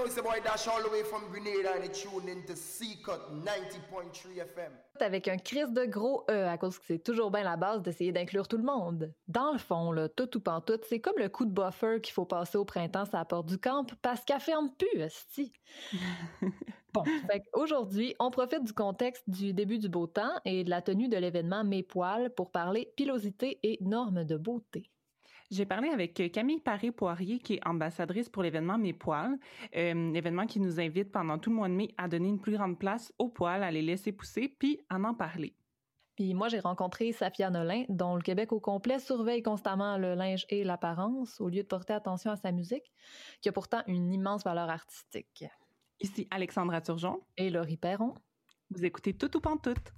know it's the boy Dash all the way from Grenada and it's tuned into C-Cut 90.3 FM. Avec un crise de gros E, à cause que c'est toujours bien la base d'essayer d'inclure tout le monde. Dans le fond, là, tout ou pantoute, c'est comme le coup de buffer qu'il faut passer au printemps sur la porte du camp parce qu'elle ferme plus, esti. Bon, fait qu'aujourd'hui, on profite du contexte du début du beau temps et de la tenue de l'événement Mes Poils pour parler pilosité et normes de beauté. J'ai parlé avec Camille Paré-Poirier, qui est ambassadrice pour l'événement Mes Poils, événement qui nous invite pendant tout le mois de mai à donner une plus grande place aux poils, à les laisser pousser, puis à en parler. Puis moi, j'ai rencontré Safia Nolin, dont le Québec au complet surveille constamment le linge et l'apparence, au lieu de porter attention à sa musique, qui a pourtant une immense valeur artistique. Ici Alexandra Turgeon. Et Laurie Perron. Vous écoutez Tout ou Pantoute.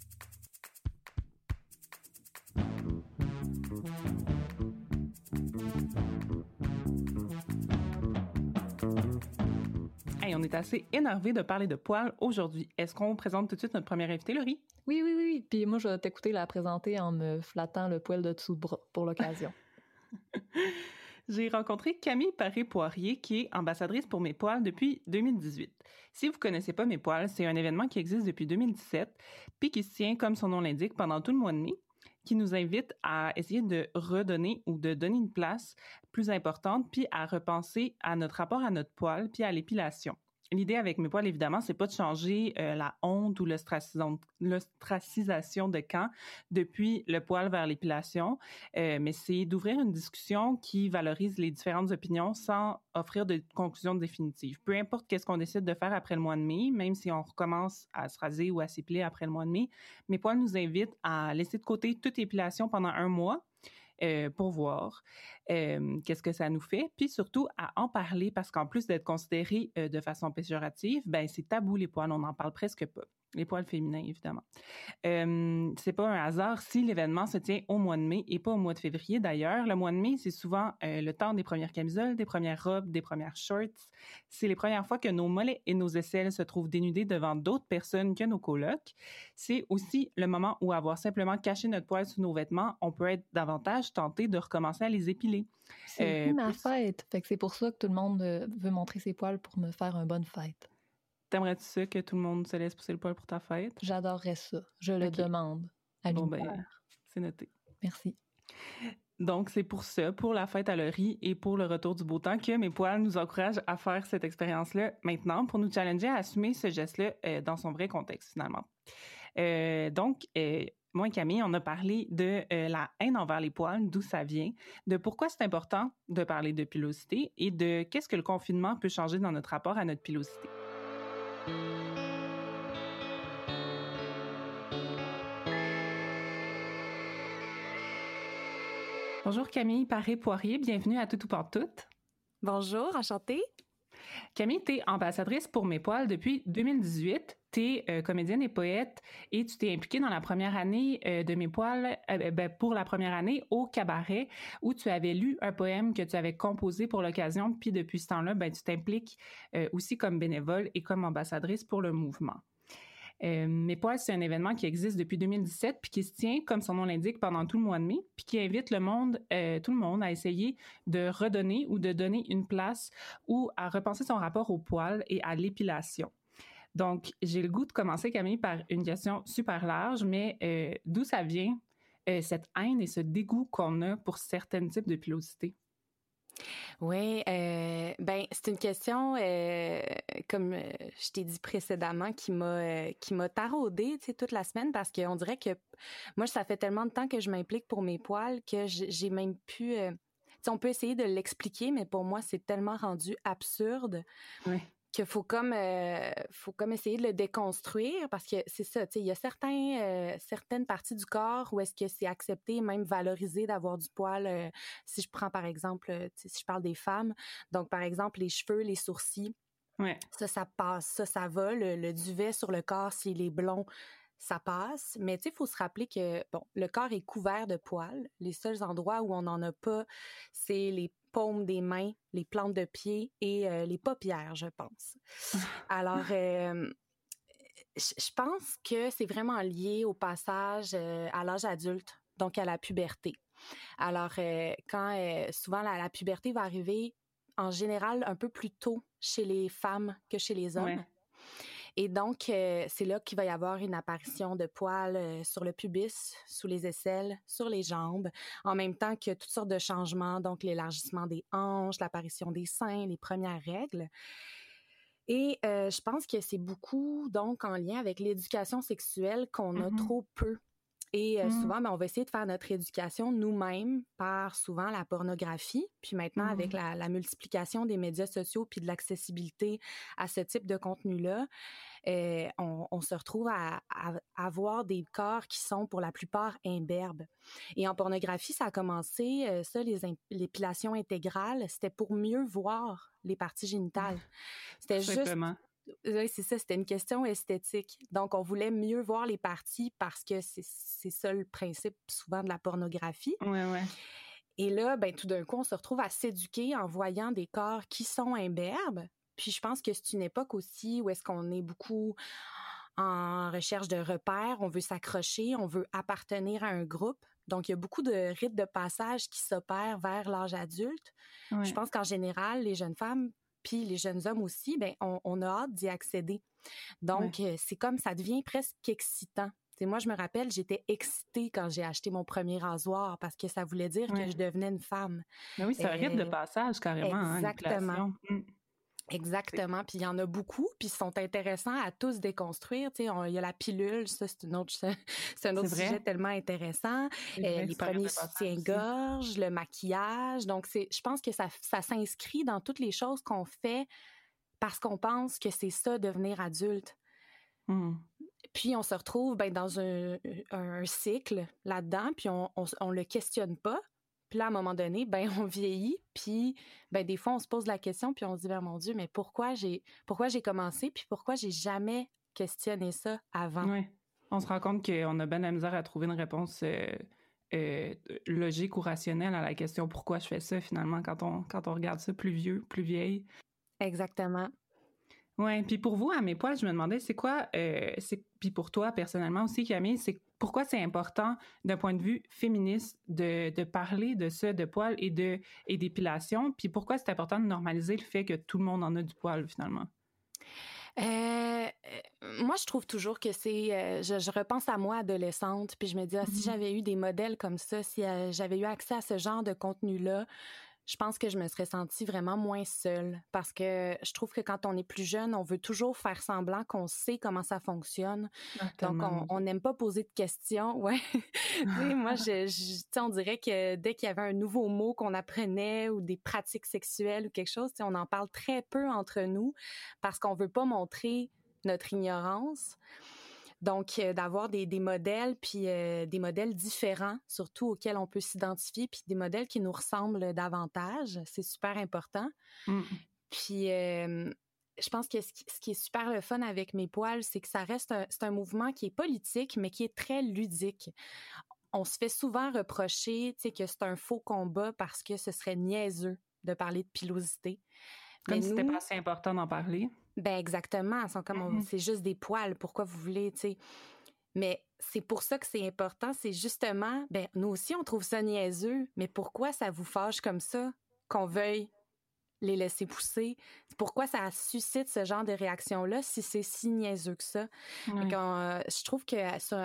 Hey, on est assez énervés de parler de poils aujourd'hui. Est-ce qu'on présente tout de suite notre première invitée, Laurie? Oui. Puis moi, je vais t'écouter la présenter en me flattant le poil de dessous de bras pour l'occasion. J'ai rencontré Camille Paré-Poirier, qui est ambassadrice pour Mes Poils depuis 2018. Si vous connaissez pas Mes Poils, c'est un événement qui existe depuis 2017, puis qui se tient, comme son nom l'indique, pendant tout le mois de mai, qui nous invite à essayer de redonner ou de donner une place plus importante, puis à repenser à notre rapport à notre poil, puis à l'épilation. L'idée avec Mes Poils, évidemment, c'est pas de changer la honte ou l'ostracisation de camp depuis le poil vers l'épilation, mais c'est d'ouvrir une discussion qui valorise les différentes opinions sans offrir de conclusion définitive. Peu importe qu'est-ce qu'on décide de faire après le mois de mai, même si on recommence à se raser ou à s'épiler après le mois de mai, Mes Poils nous invite à laisser de côté toute épilation pendant un mois, pour voir qu'est-ce que ça nous fait, puis surtout à en parler parce qu'en plus d'être considéré de façon péjorative, ben c'est tabou les poils, on n'en parle presque pas. Les poils féminins, évidemment. C'est pas un hasard si l'événement se tient au mois de mai et pas au mois de février. D'ailleurs, le mois de mai, c'est souvent le temps des premières camisoles, des premières robes, des premières shorts. C'est les premières fois que nos mollets et nos aisselles se trouvent dénudés devant d'autres personnes que nos colocs. C'est aussi le moment où avoir simplement caché notre poil sous nos vêtements, on peut être davantage tenté de recommencer à les épiler. C'est ma fête. Fait que c'est pour ça que tout le monde veut montrer ses poils pour me faire une bonne fête. T'aimerais-tu ça que tout le monde se laisse pousser le poil pour ta fête? J'adorerais ça. Je le demande à l'univers. C'est noté. Merci. Donc, c'est pour ça, pour la fête à Laurie et pour le retour du beau temps, que Mes Poils nous encouragent à faire cette expérience-là maintenant pour nous challenger à assumer ce geste-là dans son vrai contexte, finalement. Moi et Camille, on a parlé de la haine envers les poils, d'où ça vient, de pourquoi c'est important de parler de pilosité et de qu'est-ce que le confinement peut changer dans notre rapport à notre pilosité. Bonjour Camille Paré-Poirier, bienvenue à Tout ou Pantoute. Bonjour, enchantée. Camille, t'es ambassadrice pour Mes Poils depuis 2018. T'es comédienne et poète et tu t'es impliquée dans la première année de Mes Poils, pour la première année au cabaret où tu avais lu un poème que tu avais composé pour l'occasion. Puis depuis ce temps-là, tu t'impliques aussi comme bénévole et comme ambassadrice pour le mouvement. Mes Poils, c'est un événement qui existe depuis 2017 puis qui se tient, comme son nom l'indique, pendant tout le mois de mai puis qui invite tout le monde à essayer de redonner ou de donner une place ou à repenser son rapport au poil et à l'épilation. Donc, j'ai le goût de commencer, Camille, par une question super large, mais d'où ça vient, cette haine et ce dégoût qu'on a pour certains types de pilosité? Oui, c'est une question, comme je t'ai dit précédemment, qui m'a taraudée, tu sais, toute la semaine parce qu'on dirait que moi, ça fait tellement de temps que je m'implique pour Mes Poils que j'ai même pu... tu sais, on peut essayer de l'expliquer, mais pour moi, c'est tellement rendu absurde. Oui. Qu'il faut comme essayer de le déconstruire parce que c'est ça, tu sais, il y a certaines parties du corps où est-ce que c'est accepté, même valorisé d'avoir du poil. Si je prends par exemple, si je parle des femmes, donc par exemple les cheveux, les sourcils, ouais. ça passe, ça va, le duvet sur le corps s'il est blond, ça passe, mais tu sais, il faut se rappeler que le corps est couvert de poils. Les seuls endroits où on n'en a pas, c'est les paumes des mains, les plantes de pied et les paupières, je pense. Alors, je pense que c'est vraiment lié au passage à l'âge adulte, donc à la puberté. Alors, quand souvent la puberté va arriver en général un peu plus tôt chez les femmes que chez les hommes. Ouais. Et donc, c'est là qu'il va y avoir une apparition de poils sur le pubis, sous les aisselles, sur les jambes, en même temps que toutes sortes de changements, donc l'élargissement des hanches, l'apparition des seins, les premières règles. Et je pense que c'est beaucoup, donc, en lien avec l'éducation sexuelle qu'on a trop peu. Et souvent, on va essayer de faire notre éducation nous-mêmes par souvent la pornographie. Puis maintenant, avec la multiplication des médias sociaux puis de l'accessibilité à ce type de contenu-là, on se retrouve à avoir des corps qui sont pour la plupart imberbes. Et en pornographie, ça a commencé, l'épilation intégrale, c'était pour mieux voir les parties génitales. C'était juste... Oui, c'est ça, c'était une question esthétique. Donc, on voulait mieux voir les parties parce que c'est ça le principe souvent de la pornographie. Ouais. Et là, tout d'un coup, on se retrouve à s'éduquer en voyant des corps qui sont imberbes. Puis je pense que c'est une époque aussi où est-ce qu'on est beaucoup en recherche de repères, on veut s'accrocher, on veut appartenir à un groupe. Donc, il y a beaucoup de rites de passage qui s'opèrent vers l'âge adulte. Ouais. Je pense qu'en général, les jeunes femmes puis les jeunes hommes aussi, on a hâte d'y accéder. Donc, c'est comme ça devient presque excitant. T'sais, moi, je me rappelle, j'étais excitée quand j'ai acheté mon premier rasoir parce que ça voulait dire que je devenais une femme. Mais oui, c'est un rite de passage carrément. Exactement. Exactement. Puis il y en a beaucoup, puis ils sont intéressants à tous déconstruire. Tu sais, il y a la pilule, ça c'est un autre sujet tellement intéressant. Les premiers soutiens-gorge, le maquillage. Donc je pense que ça s'inscrit dans toutes les choses qu'on fait parce qu'on pense que c'est ça devenir adulte. Puis on se retrouve dans un cycle là-dedans, puis on le questionne pas. Puis là, à un moment donné, on vieillit, puis des fois, on se pose la question, puis on se dit, mon Dieu, mais pourquoi j'ai commencé, puis pourquoi j'ai jamais questionné ça avant? Oui, on se rend compte qu'on a bien de la misère à trouver une réponse logique ou rationnelle à la question pourquoi je fais ça, finalement, quand on regarde ça plus vieux, plus vieille. Exactement. Oui, puis pour vous, à mes poils, je me demandais, c'est quoi, puis pour toi, personnellement aussi, Camille, c'est pourquoi c'est important, d'un point de vue féministe, de parler de ça, de poils et d'épilation, puis pourquoi c'est important de normaliser le fait que tout le monde en a du poil, finalement? Moi, je trouve toujours que c'est... je repense à moi, adolescente, puis je me dis, si j'avais eu des modèles comme ça, si j'avais eu accès à ce genre de contenu-là, je pense que je me serais sentie vraiment moins seule parce que je trouve que quand on est plus jeune, on veut toujours faire semblant qu'on sait comment ça fonctionne. Donc, on n'aime pas poser de questions. Ouais. Moi, on dirait que dès qu'il y avait un nouveau mot qu'on apprenait ou des pratiques sexuelles ou quelque chose, on en parle très peu entre nous parce qu'on veut pas montrer notre ignorance. Donc, d'avoir des modèles, puis des modèles différents, surtout auxquels on peut s'identifier, puis des modèles qui nous ressemblent davantage, c'est super important. Puis, je pense que ce qui est super le fun avec mes poils, c'est que ça reste c'est un mouvement qui est politique, mais qui est très ludique. On se fait souvent reprocher, que c'est un faux combat parce que ce serait niaiseux de parler de pilosité. Comme si c'était pas assez important d'en parler. Exactement. Ils sont comme, c'est juste des poils. Pourquoi vous voulez, tu sais? Mais c'est pour ça que c'est important. C'est justement, nous aussi, on trouve ça niaiseux. Mais pourquoi ça vous fâche comme ça qu'on veuille les laisser pousser? Pourquoi ça suscite ce genre de réaction-là si c'est si niaiseux que ça? Donc, je trouve que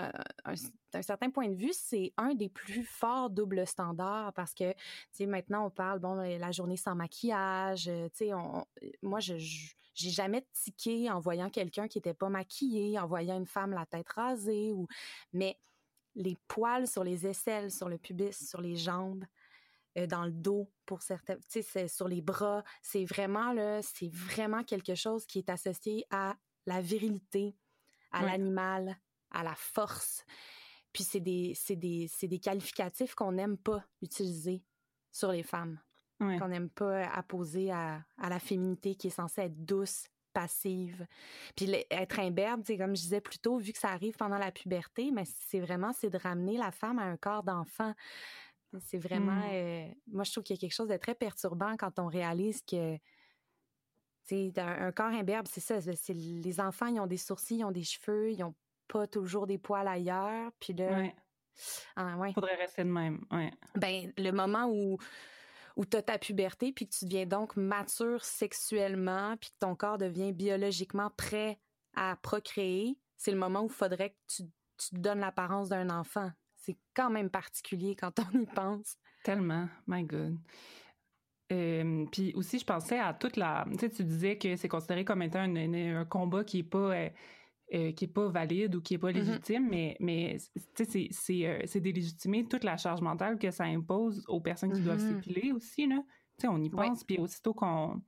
d'un certain point de vue, c'est un des plus forts doubles standards parce que, tu sais, maintenant, on parle, la journée sans maquillage, tu sais, moi, j'ai jamais tiqué en voyant quelqu'un qui était pas maquillé, en voyant une femme la tête rasée, mais les poils sur les aisselles, sur le pubis, sur les jambes, dans le dos pour certains, tu sais, sur les bras, c'est vraiment quelque chose qui est associé à la virilité, à l'animal, à la force. Puis c'est des qualificatifs qu'on n'aime pas utiliser sur les femmes, qu'on n'aime pas apposer à la féminité qui est censée être douce, passive. Puis être imberbe, comme je disais plus tôt, vu que ça arrive pendant la puberté, mais c'est de ramener la femme à un corps d'enfant. C'est vraiment... moi, je trouve qu'il y a quelque chose de très perturbant quand on réalise que un corps imberbe, c'est ça. Les enfants, ils ont des sourcils, ils ont des cheveux, ils n'ont pas toujours des poils ailleurs. Puis là... Faudrait rester de même. Le moment où où tu as ta puberté, puis que tu deviens donc mature sexuellement, puis que ton corps devient biologiquement prêt à procréer, c'est le moment où il faudrait que tu te donnes l'apparence d'un enfant. C'est quand même particulier quand on y pense. Tellement, my God. Puis aussi, je pensais à toute la... Tu sais, tu disais que c'est considéré comme étant un combat qui est pas valide ou qui est pas légitime, mais tu sais, c'est délégitimer toute la charge mentale que ça impose aux personnes qui doivent s'épiler aussi, là. Tu sais, on y pense, puis aussitôt qu'on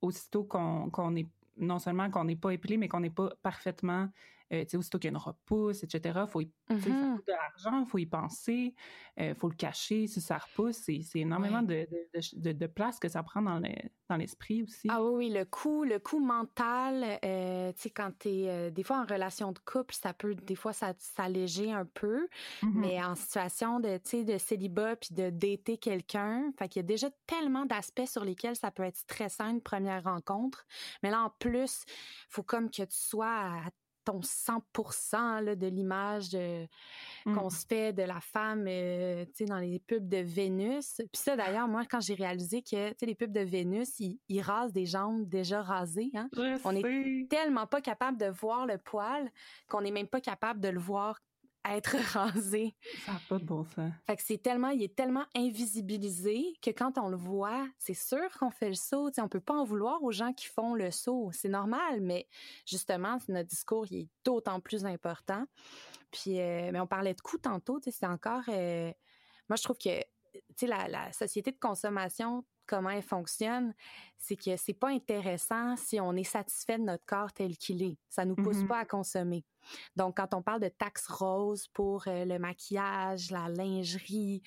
est... Non seulement qu'on n'est pas épilé, mais qu'on n'est pas parfaitement... tu sais, aussitôt qu'il y a une repousse, etc., ça coûte de l'argent, il faut y penser, faut le cacher si ça repousse. C'est énormément de place que ça prend dans l'esprit aussi. Ah oui, le coût mental, tu sais, quand t'es des fois en relation de couple, ça peut des fois s'alléger un peu, mais en situation de, tu sais, de célibat puis de dater quelqu'un, fait qu'il y a déjà tellement d'aspects sur lesquels ça peut être stressant une première rencontre, mais là en plus, faut comme que tu sois à ton 100% là, de l'image qu'on se fait de la femme tu sais, dans les pubs de Vénus. Puis ça, d'ailleurs, moi, quand j'ai réalisé que tu sais, les pubs de Vénus, ils rasent des jambes déjà rasées. Hein? On est tellement pas capable de voir le poil qu'on n'est même pas capable de le voir être rasé. Ça n'a pas de bon sens. Fait que il est tellement invisibilisé que quand on le voit, c'est sûr qu'on fait le saut. T'sais, on peut pas en vouloir aux gens qui font le saut. C'est normal, mais justement, notre discours il est d'autant plus important. Puis, mais on parlait de coût tantôt. C'est encore... moi, je trouve que la société de consommation, comment elle fonctionne, c'est que c'est pas intéressant si on est satisfait de notre corps tel qu'il est. Ça nous pousse pas à consommer. Donc, quand on parle de taxes roses pour le maquillage, la lingerie,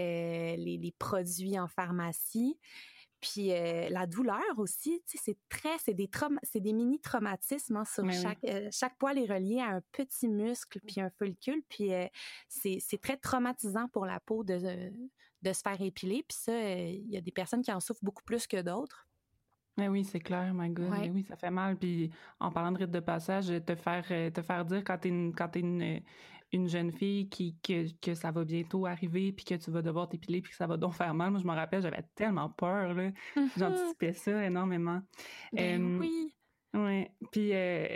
les produits en pharmacie, puis la douleur aussi, tu sais, c'est des mini-traumatismes hein, sur chaque poil est relié à un petit muscle puis un follicule, puis c'est très traumatisant pour la peau de se faire épiler, puis ça, il y a des personnes qui en souffrent beaucoup plus que d'autres. Mais oui, c'est clair, my God. Mais oui, ça fait mal. Puis en parlant de rite de passage, te faire dire quand t'es une jeune fille que ça va bientôt arriver puis que tu vas devoir t'épiler puis que ça va donc faire mal. Moi, je me rappelle, j'avais tellement peur, là. J'anticipais ça énormément. Oui. Ouais. Puis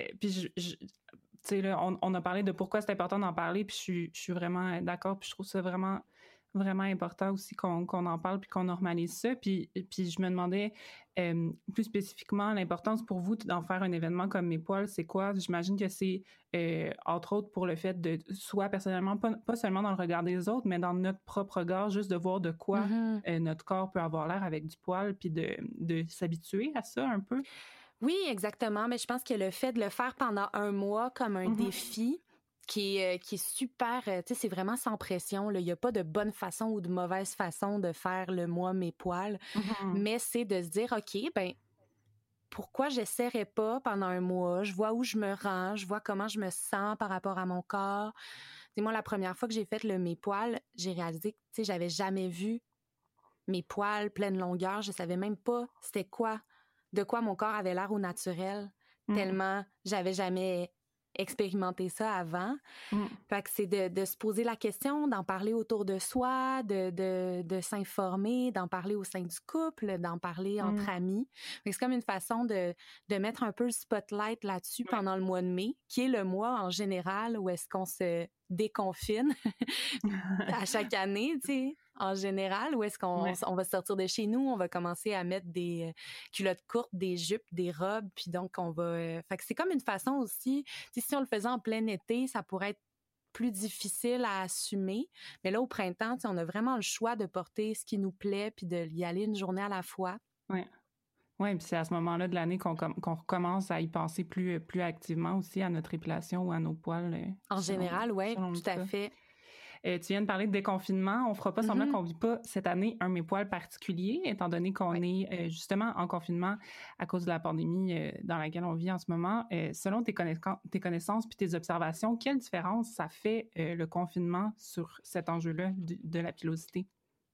tu sais, là, on a parlé de pourquoi c'est important d'en parler puis je suis vraiment d'accord puis je trouve ça vraiment important aussi qu'on en parle puis qu'on normalise ça. Puis je me demandais plus spécifiquement l'importance pour vous d'en faire un événement comme Mes poils, c'est quoi? J'imagine que c'est entre autres pour le fait de soit personnellement, pas seulement dans le regard des autres, mais dans notre propre regard, juste de voir de quoi notre corps peut avoir l'air avec du poil puis de s'habituer à ça un peu. Oui, exactement. Mais je pense que le fait de le faire pendant un mois comme un défi, qui est super, tu sais, c'est vraiment sans pression. Il n'y a pas de bonne façon ou de mauvaise façon de faire le mois Mes poils, mais c'est de se dire, OK, ben pourquoi j'essaierais pas pendant un mois? Je vois où je me rends, je vois comment je me sens par rapport à mon corps. T'sais, moi, la première fois que j'ai fait le Mes poils, j'ai réalisé que tu sais, j'avais jamais vu mes poils pleine longueur. Je savais même pas c'était quoi, de quoi mon corps avait l'air au naturel, tellement j'avais jamais expérimenter ça avant. Fait que c'est de se poser la question, d'en parler autour de soi, de s'informer, d'en parler au sein du couple, d'en parler entre amis. Fait que c'est comme une façon de mettre un peu le spotlight là-dessus pendant le mois de mai, qui est le mois en général où est-ce qu'on se déconfine à chaque année, tu sais, en général, où est-ce qu'on on va sortir de chez nous, on va commencer à mettre des culottes courtes, des jupes, des robes, puis donc on va... fait que c'est comme une façon aussi, tu sais, si on le faisait en plein été, ça pourrait être plus difficile à assumer, mais là, au printemps, tu sais, on a vraiment le choix de porter ce qui nous plaît, puis de y aller une journée à la fois. Oui, puis c'est à ce moment-là de l'année qu'on recommence à y penser plus activement aussi à notre épilation ou à nos poils. En général, oui, tout à fait. Tu viens de parler de déconfinement. On fera pas semblant qu'on vit pas cette année un Mes poils particulier, étant donné qu'on est justement en confinement à cause de la pandémie dans laquelle on vit en ce moment. Selon tes connaissances puis tes observations, quelle différence ça fait le confinement sur cet enjeu-là de la pilosité?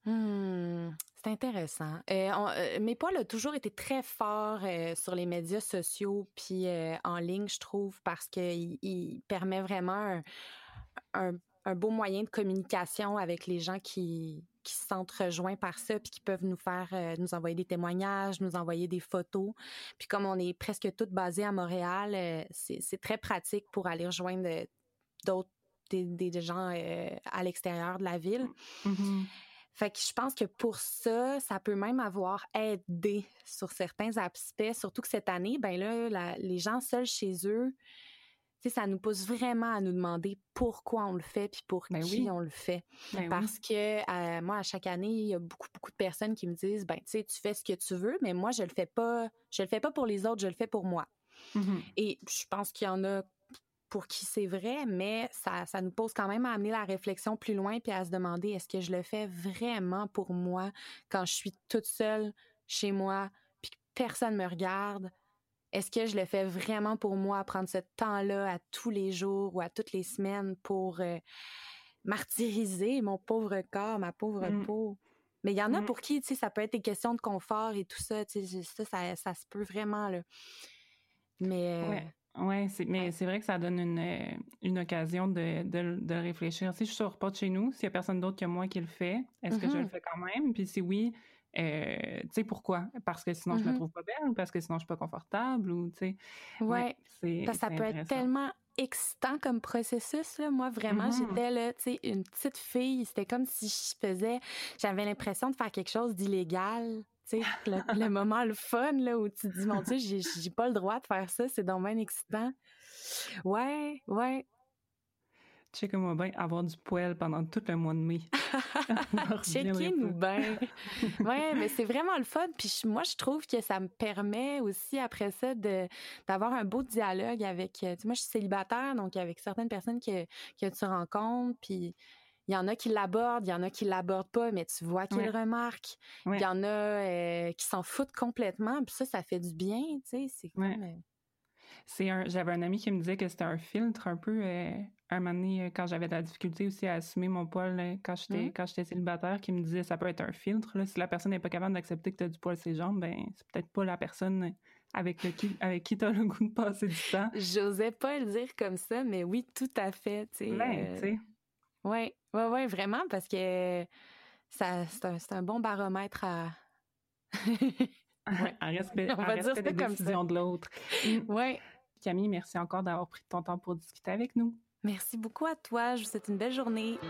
C'est intéressant. Mes poils ont toujours été très forts sur les médias sociaux puis en ligne, je trouve, parce qu'il permet vraiment un beau moyen de communication avec les gens qui qui se sentent rejoints par ça, puis qui peuvent nous envoyer des témoignages, nous envoyer des photos. Puis comme on est presque toutes basées à Montréal, c'est très pratique pour aller rejoindre d'autres des gens à l'extérieur de la ville. Mm-hmm. Fait que je pense que pour ça, ça peut même avoir aidé sur certains aspects, surtout que cette année, ben là, les gens seuls chez eux, tu sais, ça nous pousse vraiment à nous demander pourquoi on le fait puis pour qui on le fait. Parce que moi, à chaque année, il y a beaucoup, beaucoup de personnes qui me disent, ben tu sais, tu fais ce que tu veux, mais moi, je le fais pas pour les autres, je le fais pour moi. Mm-hmm. Et je pense qu'il y en a pour qui c'est vrai, mais ça nous pose quand même à amener la réflexion plus loin puis à se demander, est-ce que je le fais vraiment pour moi quand je suis toute seule chez moi puis que personne me regarde? Est-ce que je le fais vraiment pour moi, prendre ce temps-là à tous les jours ou à toutes les semaines pour martyriser mon pauvre corps, ma pauvre peau? Mais il y en a pour qui, tu sais, ça peut être des questions de confort et tout ça, tu sais, ça se peut vraiment, là. Mais... Oui, c'est vrai que ça donne une occasion de réfléchir. Si je sors pas de chez nous, s'il y a personne d'autre que moi qui le fait, est-ce que je le fais quand même? Puis si oui, tu sais, pourquoi? Parce que sinon, je me trouve pas belle ou parce que sinon, je suis pas confortable ou, tu sais. Ouais, parce que ça peut être tellement excitant comme processus, là. Moi, vraiment, j'étais là, tu sais, une petite fille. C'était comme si j'avais l'impression de faire quelque chose d'illégal. Tu sais, le moment, le fun, là, où tu te dis, mon Dieu, j'ai pas le droit de faire ça, c'est donc bien excitant. Ouais. Check-moi bien, avoir du poil pendant tout le mois de mai. Checkez-nous bien. Ouais, mais c'est vraiment le fun. Puis moi, je trouve que ça me permet aussi, après ça, d'avoir un beau dialogue avec... moi, je suis célibataire, donc avec certaines personnes que tu rencontres, puis... Il y en a qui l'abordent, il y en a qui l'abordent pas, mais tu vois qu'ils le remarquent. Il y en a qui s'en foutent complètement, puis ça fait du bien, tu sais. C'est comme... J'avais un ami qui me disait que c'était un filtre un peu, un moment donné, quand j'avais de la difficulté aussi à assumer mon poil quand j'étais célibataire, qui me disait ça peut être un filtre. Là, si la personne n'est pas capable d'accepter que tu as du poil sur ses jambes, ben c'est peut-être pas la personne avec qui tu as le goût de passer du temps. J'osais pas le dire comme ça, mais oui, tout à fait. Tu sais. Oui, vraiment, parce que c'est un bon baromètre à... en respect des décisions de l'autre. Oui. Camille, merci encore d'avoir pris ton temps pour discuter avec nous. Merci beaucoup à toi. Je vous souhaite une belle journée.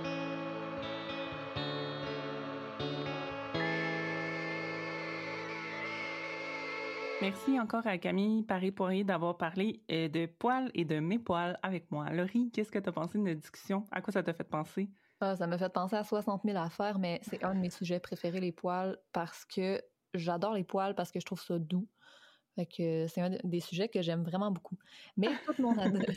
Merci encore à Camille Paré-Poirier d'avoir parlé de poils et de mes poils avec moi. Laurie, qu'est-ce que tu as pensé de notre discussion? À quoi ça t'a fait penser? Ça m'a fait penser à 60 000 affaires, mais c'est un de mes sujets préférés, les poils, parce que j'adore les poils, parce que je trouve ça doux. Fait que c'est un des sujets que j'aime vraiment beaucoup. Mais toute mon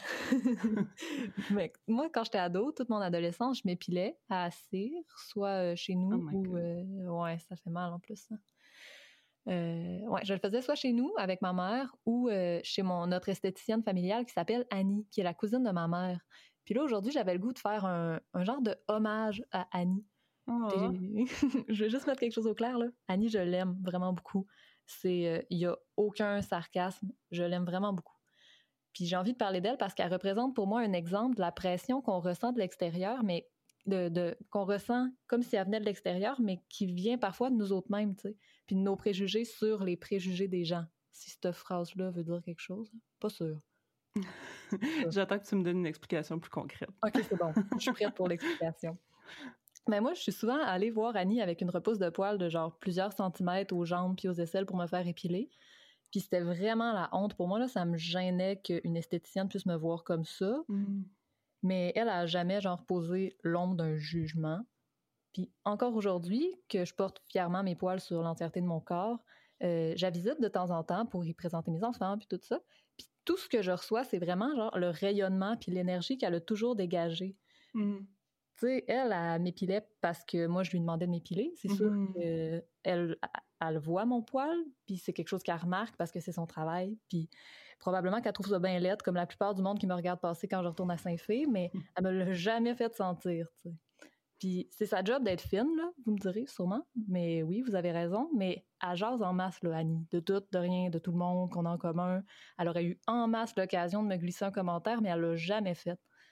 moi, quand j'étais ado, toute mon adolescence, je m'épilais à cire, soit chez nous ou... ouais, ça fait mal en plus. Hein. Je le faisais soit chez nous avec ma mère ou chez notre esthéticienne familiale qui s'appelle Annie, qui est la cousine de ma mère. Puis là, aujourd'hui, j'avais le goût de faire un genre de hommage à Annie. Je vais juste mettre quelque chose au clair, là. Annie, je l'aime vraiment beaucoup. Il y a aucun sarcasme. Je l'aime vraiment beaucoup. Puis j'ai envie de parler d'elle parce qu'elle représente pour moi un exemple de la pression qu'on ressent de l'extérieur, mais qu'on ressent comme si elle venait de l'extérieur, mais qui vient parfois de nous autres mêmes, tu sais. Puis de nos préjugés sur les préjugés des gens. Si cette phrase-là veut dire quelque chose, pas sûr. J'attends que tu me donnes une explication plus concrète. OK, c'est bon. Je suis prête pour l'explication. Mais moi, je suis souvent allée voir Annie avec une repousse de poils de genre plusieurs centimètres aux jambes puis aux aisselles pour me faire épiler. Puis c'était vraiment la honte. Pour moi, là, ça me gênait qu'une esthéticienne puisse me voir comme ça. Mais elle a jamais genre posé l'ombre d'un jugement. Puis encore aujourd'hui, que je porte fièrement mes poils sur l'entièreté de mon corps, j'avisite de temps en temps pour y présenter mes enfants puis tout ça. Puis tout ce que je reçois, c'est vraiment genre le rayonnement puis l'énergie qu'elle a toujours dégagée. Tu sais, elle m'épilait parce que moi, je lui demandais de m'épiler. C'est sûr qu'elle voit mon poil, puis c'est quelque chose qu'elle remarque parce que c'est son travail. Puis probablement qu'elle trouve ça bien laide, comme la plupart du monde qui me regarde passer quand je retourne à Saint-Fé, mais elle me l'a jamais fait sentir, tu sais. Puis c'est sa job d'être fine, là, vous me direz sûrement. Mais oui, vous avez raison. Mais elle jase en masse, là, Annie. De tout, de rien, de tout le monde qu'on a en commun. Elle aurait eu en masse l'occasion de me glisser un commentaire, mais elle l'a jamais fait.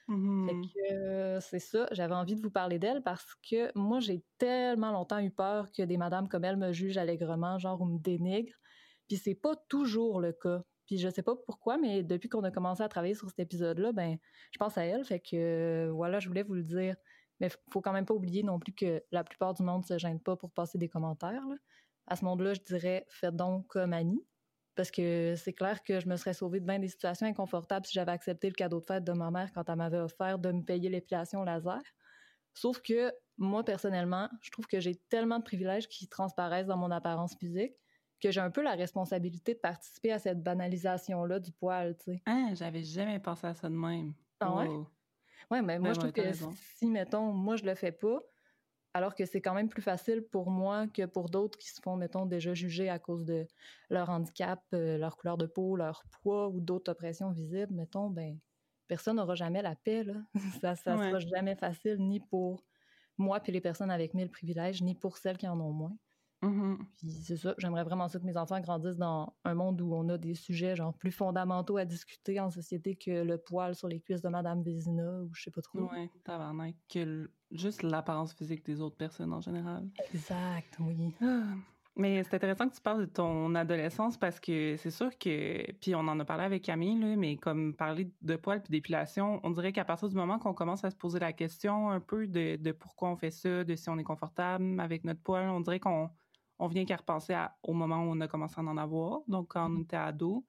Fait Mhm. que c'est ça, j'avais envie de vous parler d'elle parce que moi, j'ai tellement longtemps eu peur que des madames comme elle me jugent allègrement, genre, ou me dénigrent. Puis c'est pas toujours le cas. Puis je sais pas pourquoi, mais depuis qu'on a commencé à travailler sur cet épisode-là, ben, je pense à elle. Fait que voilà, je voulais vous le dire. Mais faut quand même pas oublier non plus que la plupart du monde se gêne pas pour passer des commentaires, là. À ce monde-là, je dirais, faites donc comme Annie. Parce que c'est clair que je me serais sauvée de bien des situations inconfortables si j'avais accepté le cadeau de fête de ma mère quand elle m'avait offert de me payer l'épilation laser. Sauf que moi, personnellement, je trouve que j'ai tellement de privilèges qui transparaissent dans mon apparence physique que j'ai un peu la responsabilité de participer à cette banalisation-là du poil, tu sais. Ah, j'avais jamais pensé à ça de même. Ah ouais? Wow. Ouais, mais moi, Ben je ouais, trouve t'as que raison. si, mettons, moi, je le fais pas, alors que c'est quand même plus facile pour moi que pour d'autres qui se font, mettons, déjà juger à cause de leur handicap, leur couleur de peau, leur poids ou d'autres oppressions visibles, mettons, ben, personne n'aura jamais la paix, là. Ça Ouais. sera jamais facile, ni pour moi puis les personnes avec 1000 privilèges, ni pour celles qui en ont moins. Mhm. Puis c'est ça, j'aimerais vraiment ça que mes enfants grandissent dans un monde où on a des sujets genre plus fondamentaux à discuter en société que le poil sur les cuisses de Madame Vézina ou je sais pas trop. Ouais, tabarnak. Juste l'apparence physique des autres personnes en général. Exact, oui. Ah. Mais c'est intéressant que tu parles de ton adolescence parce que c'est sûr que, puis on en a parlé avec Camille, là, mais comme parler de poils puis d'épilation, on dirait qu'à partir du moment qu'on commence à se poser la question un peu de pourquoi on fait ça, de si on est confortable avec notre poil, on dirait qu'on vient qu'à repenser au moment où on a commencé à en avoir, donc quand on était ado.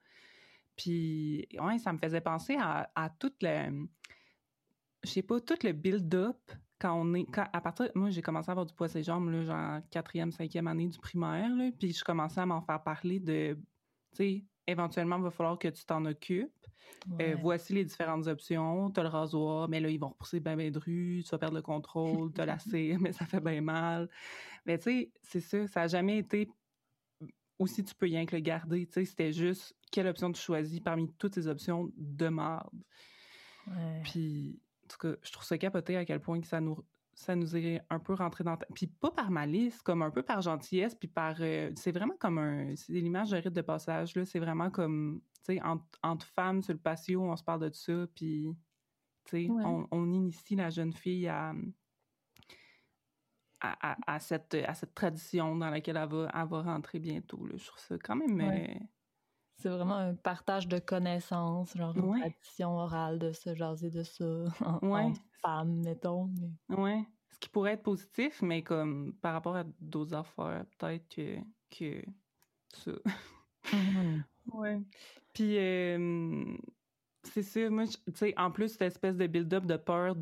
Puis, ouais, ça me faisait penser à tout le, je sais pas, tout le build-up à partir, moi, j'ai commencé à avoir du poids ses jambes, là, genre 4e, 5e année du primaire, là, puis je commençais à m'en faire parler de, tu sais, éventuellement, il va falloir que tu t'en occupes. Ouais. Voici les différentes options. T'as le rasoir, mais là, ils vont repousser ben de rue, tu vas perdre le contrôle, t'as la cire, mais ça fait bien mal. Mais tu sais, c'est ça n'a jamais été aussi tu peux rien que le garder, tu sais, c'était juste quelle option tu choisis parmi toutes ces options de marde. Ouais. Puis, en tout cas, je trouve ça capoté à quel point que ça nous est un peu rentré dans... Puis pas par malice, comme un peu par gentillesse, puis par... c'est vraiment comme c'est l'image de rite de passage, là. C'est vraiment comme, tu sais, entre femmes sur le patio, on se parle de ça, puis, tu sais, Ouais. on initie la jeune fille à cette tradition dans laquelle elle va rentrer bientôt, là. Je trouve ça quand même... Ouais. C'est vraiment un partage de connaissances, genre une Ouais, tradition orale de se jaser de ça ouais, entre femmes, mettons. Mais... ouais. Ce qui pourrait être positif, mais comme par rapport à d'autres affaires, peut-être que ça. Mhm. Ouais. Puis, c'est ça, moi, tu sais, en plus, cette espèce de build-up de peur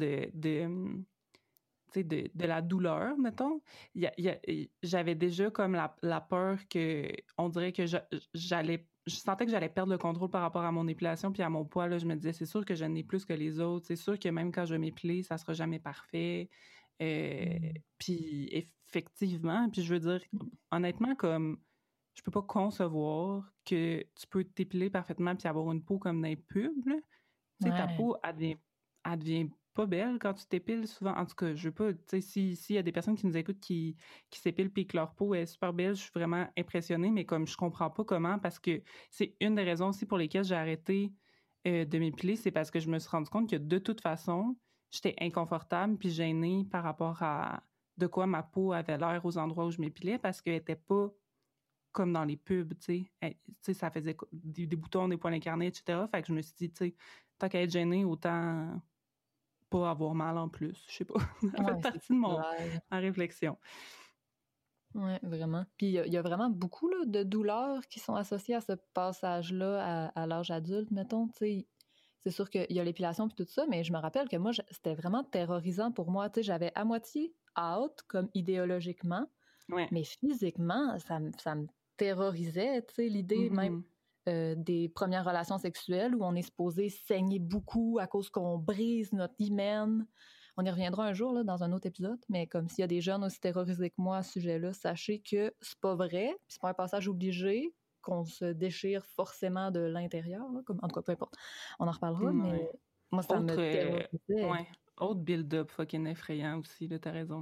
tu sais, de la douleur, mettons, j'avais déjà comme la peur que, on dirait que je sentais que j'allais perdre le contrôle par rapport à mon épilation puis à mon poids, là. Je me disais, c'est sûr que je n'ai plus que les autres, c'est sûr que même quand je vais m'épiler, ça sera jamais parfait. Puis effectivement, puis je veux dire, honnêtement, comme je peux pas concevoir que tu peux t'épiler parfaitement puis avoir une peau comme dans les pubs, là. Tu sais, ta Ouais. peau, elle devient pas belle quand tu t'épiles souvent. En tout cas, je veux pas, tu sais, s'il y a des personnes qui nous écoutent qui s'épilent puis que leur peau est super belle, je suis vraiment impressionnée, mais comme je comprends pas comment, parce que c'est une des raisons aussi pour lesquelles j'ai arrêté de m'épiler, c'est parce que je me suis rendu compte que de toute façon, j'étais inconfortable puis gênée par rapport à de quoi ma peau avait l'air aux endroits où je m'épilais parce qu'elle était pas comme dans les pubs, tu sais, ça faisait des boutons, des poils incarnés, etc. Fait que je me suis dit, tu sais, tant qu'à être gênée, autant pas avoir mal en plus. Je sais pas. Ça fait Ouais, c'est partie de clair. ma réflexion. Ouais, vraiment. Puis il y a vraiment beaucoup là, de douleurs qui sont associées à ce passage-là à l'âge adulte, mettons. Tu sais, c'est sûr qu'il y a l'épilation puis tout ça, mais je me rappelle que moi, c'était vraiment terrorisant pour moi. Tu sais, j'avais à moitié hâte, comme idéologiquement, Ouais. mais physiquement, ça me terrorisait. Tu sais, l'idée même Mhm. des premières relations sexuelles où on est supposé saigner beaucoup à cause qu'on brise notre hymen. On y reviendra un jour là, dans un autre épisode, mais comme s'il y a des jeunes aussi terrorisés que moi à ce sujet-là, sachez que c'est pas vrai, puis c'est pas un passage obligé, qu'on se déchire forcément de l'intérieur, là, comme, en tout cas, peu importe. On en reparlera, mais Ouais. moi, ça me terrorisait. Ouais. Autre build-up fucking effrayant aussi, là, t'as raison.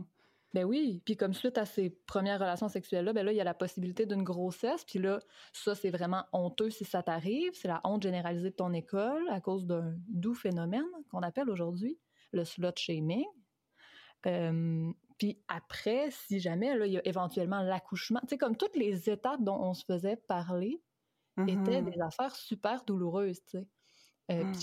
Ben oui, puis comme suite à ces premières relations sexuelles-là, ben là, il y a la possibilité d'une grossesse, puis là, ça, c'est vraiment honteux si ça t'arrive, c'est la honte généralisée de ton école à cause d'un doux phénomène qu'on appelle aujourd'hui le slut-shaming. Puis après, si jamais, là, il y a éventuellement l'accouchement, tu sais, comme toutes les étapes dont on se faisait parler étaient des affaires super douloureuses, tu sais. Puis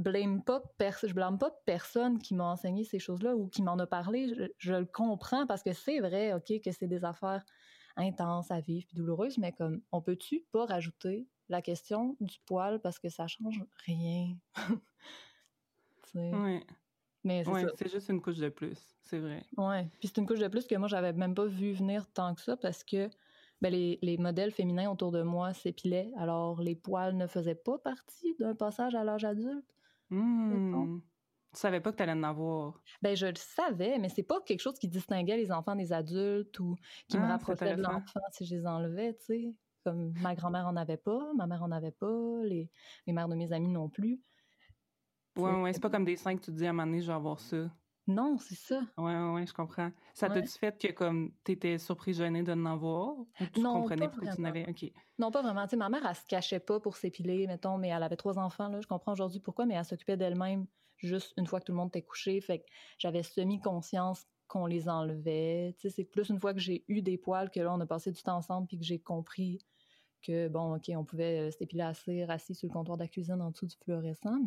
je blâme pas personne qui m'a enseigné ces choses-là ou qui m'en a parlé. Je le comprends parce que c'est vrai, OK, que c'est des affaires intenses à vivre puis douloureuses, mais comme, on peut-tu pas rajouter la question du poil parce que ça change rien? Tu sais. Ouais. Mais c'est Ouais, ça. c'est juste une couche de plus, c'est vrai. Ouais. Puis c'est une couche de plus que moi, j'avais même pas vu venir tant que ça parce que ben, les modèles féminins autour de moi s'épilaient. Alors, les poils ne faisaient pas partie d'un passage à l'âge adulte. Mettons. Tu savais pas que t'allais en avoir. Ben, je le savais, mais c'est pas quelque chose qui distinguait les enfants des adultes ou qui me C'est rapprochait de intéressant. l'enfant si je les enlevais, tu sais. Comme ma grand-mère en avait pas, ma mère en avait pas, les mères de mes amis non plus. Ouais, c'est pas comme des seins que tu te dis à un moment donné, je vais avoir ça. Non, c'est ça. Ouais, je comprends. Ça Ouais. t'a-tu fait que comme t'étais surpris gênée de n'en avoir? Ou tu Non, comprenais pas pourquoi tu vraiment. n'avais... OK. Non, pas vraiment. Tu sais, ma mère, elle se cachait pas pour s'épiler, mettons, mais elle avait 3 enfants, là. Je comprends aujourd'hui pourquoi, mais elle s'occupait d'elle-même juste une fois que tout le monde était couché. Fait que j'avais semi-conscience qu'on les enlevait. Tu sais, c'est plus une fois que j'ai eu des poils que là, on a passé du temps ensemble puis que j'ai compris que, bon, OK, on pouvait s'épiler assis sur le comptoir de la cuisine en dessous du fluorescent,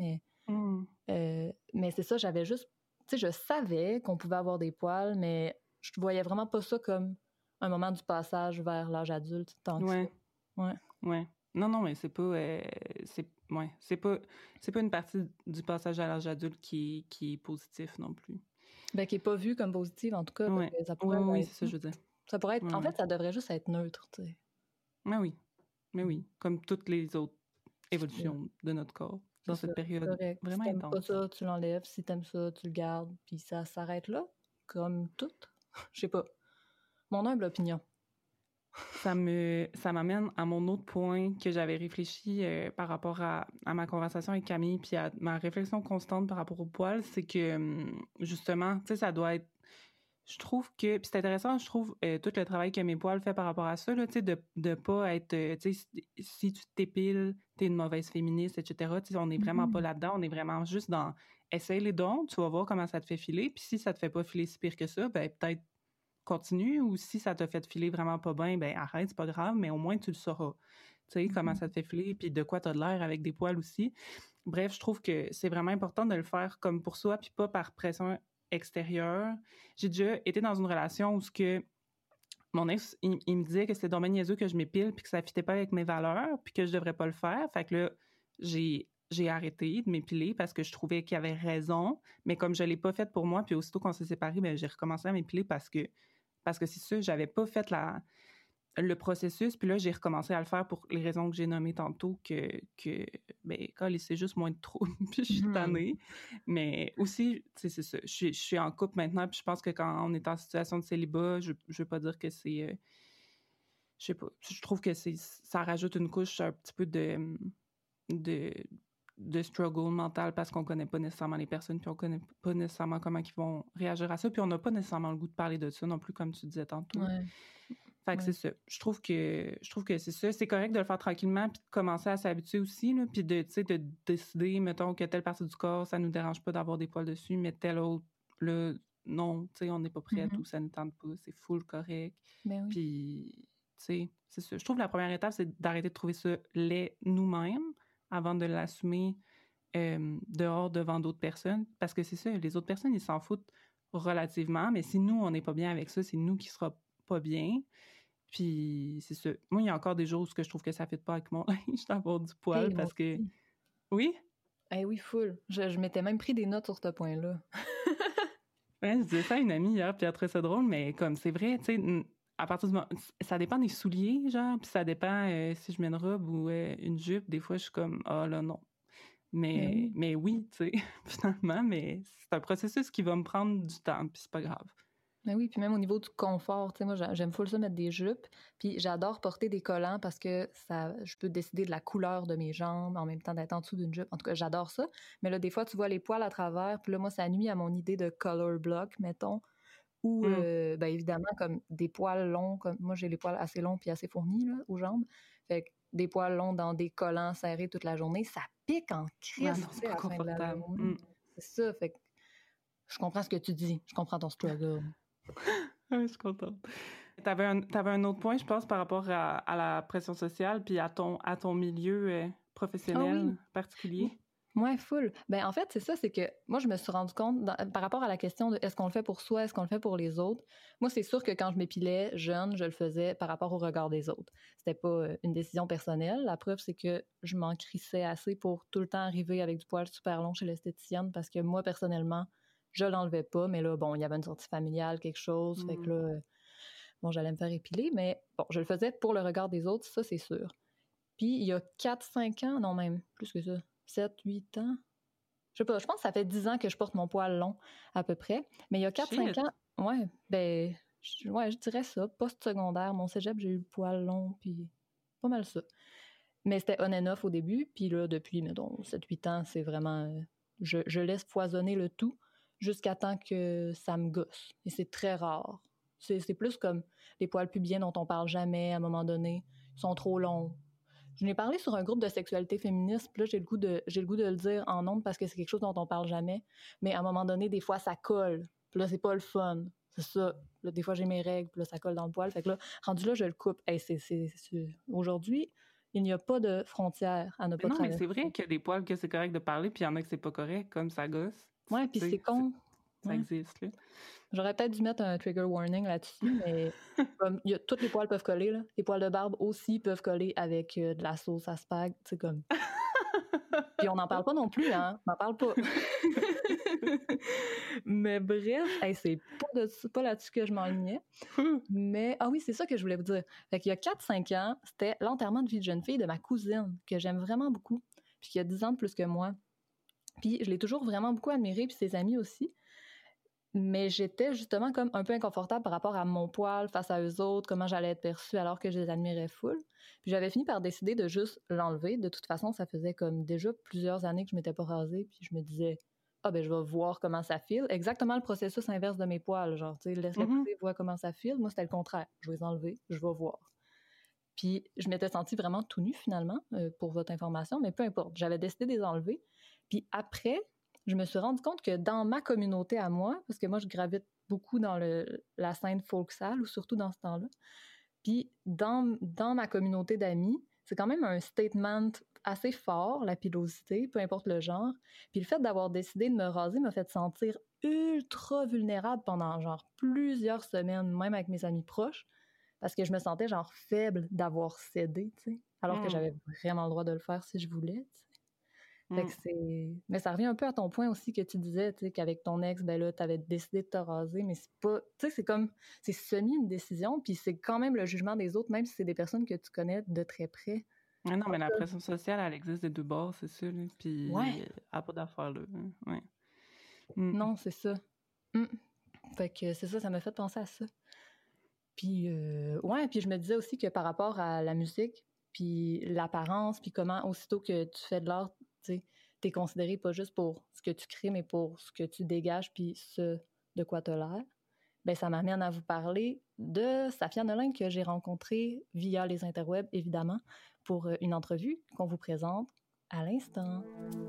mais c'est ça, j'avais juste... Tu sais, je savais qu'on pouvait avoir des poils, mais je voyais vraiment pas ça comme un moment du passage vers l'âge adulte tant que ça. Ouais. Non, mais c'est pas... c'est pas une partie du passage à l'âge adulte qui est positif non plus. Ben, qui est pas vu comme positive, en tout cas, parce que ça pourrait Oui, être... c'est ça, je veux dire. Ça pourrait être... Ouais, En fait, ça devrait juste être neutre, tu sais. Mais oui, comme toutes les autres évolutions de notre corps dans cette période correct. vraiment Si t'aimes intense. pas ça, tu l'enlèves. Si t'aimes ça, tu le gardes. Puis ça s'arrête là, comme tout. Je sais pas. Mon humble opinion. Ça m'amène à mon autre point que j'avais réfléchi par rapport à ma conversation avec Camille, puis à ma réflexion constante par rapport au poil, c'est que justement, tu sais, ça doit être... Je trouve que... Puis c'est intéressant, je trouve, tout le travail que mes poils fait par rapport à ça, là, tu sais, de pas être... tu sais, si tu t'épiles, t'es une mauvaise féministe, etc. Tu sais, on n'est vraiment pas là-dedans, on est vraiment juste dans... Essaye les dons, tu vas voir comment ça te fait filer, puis si ça te fait pas filer si pire que ça, ben peut-être continue, ou si ça t'a fait filer vraiment pas bien, ben arrête, c'est pas grave, mais au moins tu le sauras. Tu sais, comment ça te fait filer, puis de quoi t'as de l'air avec des poils aussi. Bref, je trouve que c'est vraiment important de le faire comme pour soi, puis pas par pression extérieure. J'ai déjà été dans une relation où ce que mon ex, il me disait que c'était dommage niaiseux que je m'épile, puis que ça fitait pas avec mes valeurs, puis que je devrais pas le faire. Fait que là, j'ai arrêté de m'épiler parce que je trouvais qu'il avait raison, mais comme je l'ai pas fait pour moi, puis aussitôt qu'on s'est séparés, ben j'ai recommencé à m'épiler parce que c'est ça, j'avais pas fait le processus, puis là, j'ai recommencé à le faire pour les raisons que j'ai nommées tantôt, ben, c'est juste moins de troubles, puis je suis tannée. Mais aussi, tu sais, c'est ça, je suis en couple maintenant, puis je pense que quand on est en situation de célibat, je veux pas dire que c'est... je sais pas, je trouve que ça rajoute une couche un petit peu de struggle mental parce qu'on connaît pas nécessairement les personnes, puis on connaît pas nécessairement comment ils vont réagir à ça, puis on n'a pas nécessairement le goût de parler de ça non plus, comme tu disais tantôt. Ouais. Fait que c'est ça. Je trouve que c'est ça. C'est correct de le faire tranquillement, puis de commencer à s'habituer aussi, là, puis de décider, mettons, que telle partie du corps, ça nous dérange pas d'avoir des poils dessus, mais telle autre, là, non, tu sais, on n'est pas prête ou ça ne tente pas, c'est full correct. Ben oui. Puis, tu sais, c'est ça. Je trouve que la première étape, c'est d'arrêter de trouver ça laid nous-mêmes avant de l'assumer dehors devant d'autres personnes, parce que c'est ça, les autres personnes, ils s'en foutent relativement, mais si nous, on n'est pas bien avec ça, c'est nous qui sera pas bien. Puis c'est ça. Moi, il y a encore des jours où je trouve que ça ne fit pas avec mon linge d'avoir du poil Hey, parce que... aussi. Oui? Oui, full. Je m'étais même pris des notes sur ce point-là. Ouais, je disais ça à une amie hier, puis elle trouvait ça drôle, mais comme c'est vrai, tu sais, à partir du moment... Ça dépend des souliers, genre, puis ça dépend si je mets une robe ou une jupe. Des fois, je suis comme, ah là, non. Mais oui, tu sais, finalement, mais c'est un processus qui va me prendre du temps, puis c'est pas grave. Mais oui, puis même au niveau du confort, tu sais, moi, j'aime full ça mettre des jupes, puis j'adore porter des collants parce que je peux décider de la couleur de mes jambes en même temps d'être en dessous d'une jupe. En tout cas, j'adore ça. Mais là, des fois, tu vois les poils à travers, puis là, moi, ça nuit à mon idée de color block, mettons. Ou, ben évidemment, comme des poils longs, comme moi, j'ai les poils assez longs puis assez fournis là, aux jambes. Fait que des poils longs dans des collants serrés toute la journée, ça pique en Ah crise, non, tu c'est sais, à pas la fin de la confortable. journée. C'est ça, fait que je comprends ce que tu dis. Je comprends ton struggle. Ouais, je suis contente. T'avais un autre point, je pense, par rapport à la pression sociale puis à ton milieu professionnel particulier. Ouais, full. Ben, en fait, c'est ça, c'est que moi, je me suis rendu compte, par rapport à la question de est-ce qu'on le fait pour soi, est-ce qu'on le fait pour les autres, moi, c'est sûr que quand je m'épilais jeune, je le faisais par rapport au regard des autres. C'était pas une décision personnelle. La preuve, c'est que je m'en crissais assez pour tout le temps arriver avec du poil super long chez l'esthéticienne parce que moi, personnellement, je l'enlevais pas, mais là, bon, il y avait une sortie familiale, quelque chose, fait que là, bon, j'allais me faire épiler, mais bon, je le faisais pour le regard des autres, ça, c'est sûr. Puis, il y a 4-5 ans, non même, plus que ça, 7-8 ans. Je sais pas, je pense que ça fait 10 ans que je porte mon poil long, à peu près. Mais il y a 4-5 ans, ouais, ben, je dirais ça. Post-secondaire, mon cégep, j'ai eu le poil long, puis pas mal ça. Mais c'était on and off au début, puis là, depuis, mettons, 7-8 ans, c'est vraiment... je laisse foisonner le tout jusqu'à temps que ça me gosse. Et c'est très rare. C'est plus comme les poils pubiens dont on parle jamais à un moment donné. Ils sont trop longs. Je n'ai parlé sur un groupe de sexualité féministe, puis là, j'ai le goût de le dire en ondes parce que c'est quelque chose dont on parle jamais. Mais à un moment donné, des fois, ça colle. Puis là, c'est pas le fun. C'est ça. Là, des fois, j'ai mes règles, puis là, ça colle dans le poil. Fait que là, rendu là, je le coupe. Hey, Aujourd'hui, il n'y a pas de frontière à ne pas traverser. Non, mais c'est vrai qu'il y a des poils que c'est correct de parler, puis il y en a que c'est pas correct, comme ça gosse. Ouais, puis c'est con. Ça existe, là. J'aurais peut-être dû mettre un trigger warning là-dessus, mais comme tous les poils peuvent coller, là. Les poils de barbe aussi peuvent coller avec de la sauce à spag, tu sais, comme... Puis on n'en parle pas non plus, hein? On n'en parle pas. Mais bref, hey, c'est pas là-dessus que je m'enlignais. Mais, ah oui, c'est ça que je voulais vous dire. Fait qu'il y a 4-5 ans, c'était l'enterrement de vie de jeune fille de ma cousine, que j'aime vraiment beaucoup, puis qui a 10 ans de plus que moi. Puis je l'ai toujours vraiment beaucoup admirée, puis ses amis aussi. Mais j'étais justement comme un peu inconfortable par rapport à mon poil face à eux autres, comment j'allais être perçue alors que je les admirais full. Puis j'avais fini par décider de juste l'enlever. De toute façon, ça faisait comme déjà plusieurs années que je m'étais pas rasée, puis je me disais « Ah ben je vais voir comment ça file ». Exactement le processus inverse de mes poils, genre, tu sais, laisse-les pousser, vois comment ça file. Moi, c'était le contraire. Je vais les enlever, je vais voir. Puis je m'étais sentie vraiment tout nue finalement, pour votre information, mais peu importe. J'avais décidé de les enlever. Puis après... je me suis rendu compte que dans ma communauté à moi, parce que moi, je gravite beaucoup dans la scène folksale, ou surtout dans ce temps-là, puis dans ma communauté d'amis, c'est quand même un statement assez fort, la pilosité, peu importe le genre. Puis le fait d'avoir décidé de me raser m'a fait sentir ultra vulnérable pendant genre plusieurs semaines, même avec mes amis proches, parce que je me sentais genre faible d'avoir cédé, tu sais, alors que j'avais vraiment le droit de le faire si je voulais, tu sais. Fait que mais ça revient un peu à ton point aussi que tu disais, tu sais, qu'avec ton ex, ben là, t'avais décidé de te raser, mais c'est pas, tu sais, c'est semi une décision, puis c'est quand même le jugement des autres, même si c'est des personnes que tu connais de très près. Ah non, mais la pression sociale, elle existe des deux bords, c'est ça, là, puis elle n'a pas d'affaire, là. Ouais. Non, c'est ça. Fait que c'est ça, ça m'a fait penser à ça. Puis, puis je me disais aussi que par rapport à la musique, puis l'apparence, puis comment, aussitôt que tu fais de l'art, tu sais, t'es considéré pas juste pour ce que tu crées, mais pour ce que tu dégages, puis ce de quoi t'as l'air. Ben, ça m'amène à vous parler de Safia Nolin que j'ai rencontrée via les interwebs, évidemment, pour une entrevue qu'on vous présente à l'instant.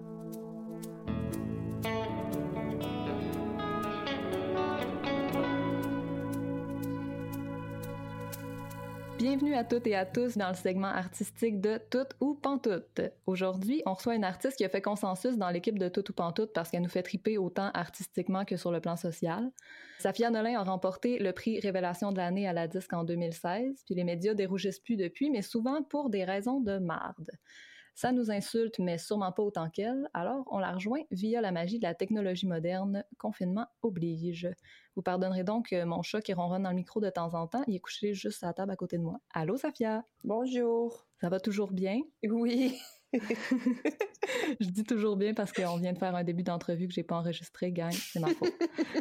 Bienvenue à toutes et à tous dans le segment artistique de Tout ou Pantoute. Aujourd'hui, on reçoit une artiste qui a fait consensus dans l'équipe de Tout ou Pantoute parce qu'elle nous fait triper autant artistiquement que sur le plan social. Safia Nolin a remporté le prix Révélation de l'année à la disque en 2016, puis les médias dérougissent plus depuis, mais souvent pour des raisons de marde. Ça nous insulte, mais sûrement pas autant qu'elle, alors on la rejoint via la magie de la technologie moderne, confinement oblige. Vous pardonnerez donc mon chat qui ronronne dans le micro de temps en temps, il est couché juste à la table à côté de moi. Allô, Safia? Bonjour. Ça va toujours bien? Oui. Je dis toujours bien parce qu'on vient de faire un début d'entrevue que j'ai pas enregistré, gang, c'est ma faute.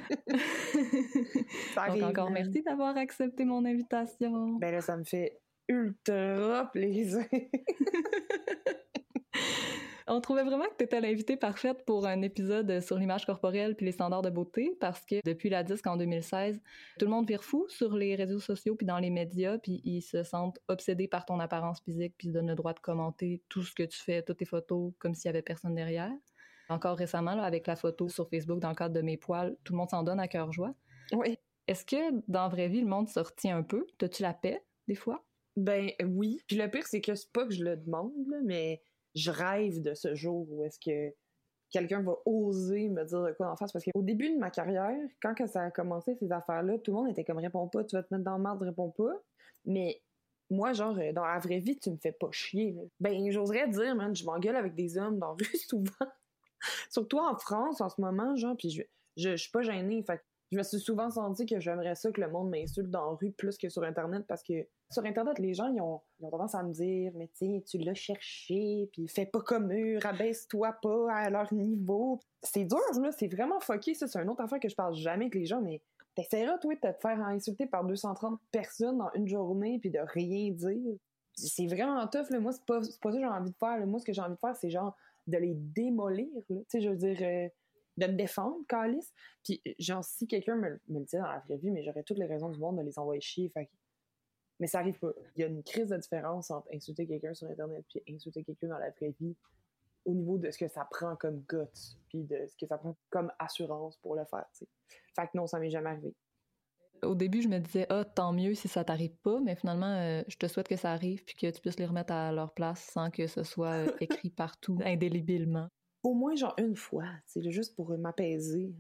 Donc encore merci d'avoir accepté mon invitation. Ben là, ça me fait ultra plaisir. On trouvait vraiment que tu étais l'invitée parfaite pour un épisode sur l'image corporelle puis les standards de beauté parce que depuis la disque en 2016, tout le monde vire fou sur les réseaux sociaux puis dans les médias puis ils se sentent obsédés par ton apparence physique puis se donnent le droit de commenter tout ce que tu fais, toutes tes photos comme s'il y avait personne derrière. Encore récemment, là, avec la photo sur Facebook dans le cadre de mes poils, tout le monde s'en donne à cœur joie. Oui. Est-ce que dans la vraie vie, le monde se retient un peu? T'as-tu la paix, des fois? Ben oui. Puis le pire, c'est que c'est pas que je le demande, là, mais je rêve de ce jour où est-ce que quelqu'un va oser me dire de quoi en face. Parce qu'au début de ma carrière, quand que ça a commencé, ces affaires-là, tout le monde était comme « réponds pas, tu vas te mettre dans le marde, réponds pas ». Mais moi, genre, dans la vraie vie, tu me fais pas chier. Là. Ben, j'oserais dire, man, je m'engueule avec des hommes dans la rue souvent. Surtout en France, en ce moment, genre, puis je suis pas gênée. Fait que je me suis souvent senti que j'aimerais ça que le monde m'insulte dans la rue plus que sur Internet parce que sur Internet, les gens, ils ont tendance à me dire « Mais tu l'as cherché, puis fais pas comme eux, rabaisse-toi pas à leur niveau. » C'est dur, là, c'est vraiment fucké, ça. C'est une autre affaire que je parle jamais avec les gens, mais t'essaieras, toi, de te faire insulter par 230 personnes dans une journée puis de rien dire. C'est vraiment tough, là. Moi, c'est pas ça que j'ai envie de faire. Là. Moi, ce que j'ai envie de faire, c'est genre de les démolir, là. Tu sais, je veux dire, de me défendre, calice. Puis, genre, si quelqu'un me le disait dans la vraie vie, mais j'aurais toutes les raisons du monde de les envoyer chier. Fait que... Mais ça arrive pas. Il y a une crise de différence entre insulter quelqu'un sur Internet puis insulter quelqu'un dans la vraie vie au niveau de ce que ça prend comme guts puis de ce que ça prend comme assurance pour le faire, tu sais. Fait que non, ça m'est jamais arrivé. Au début, je me disais « Ah, tant mieux si ça t'arrive pas », mais finalement, je te souhaite que ça arrive puis que tu puisses les remettre à leur place sans que ce soit écrit partout indélébilement. Au moins, genre, une fois, c'est juste pour m'apaiser.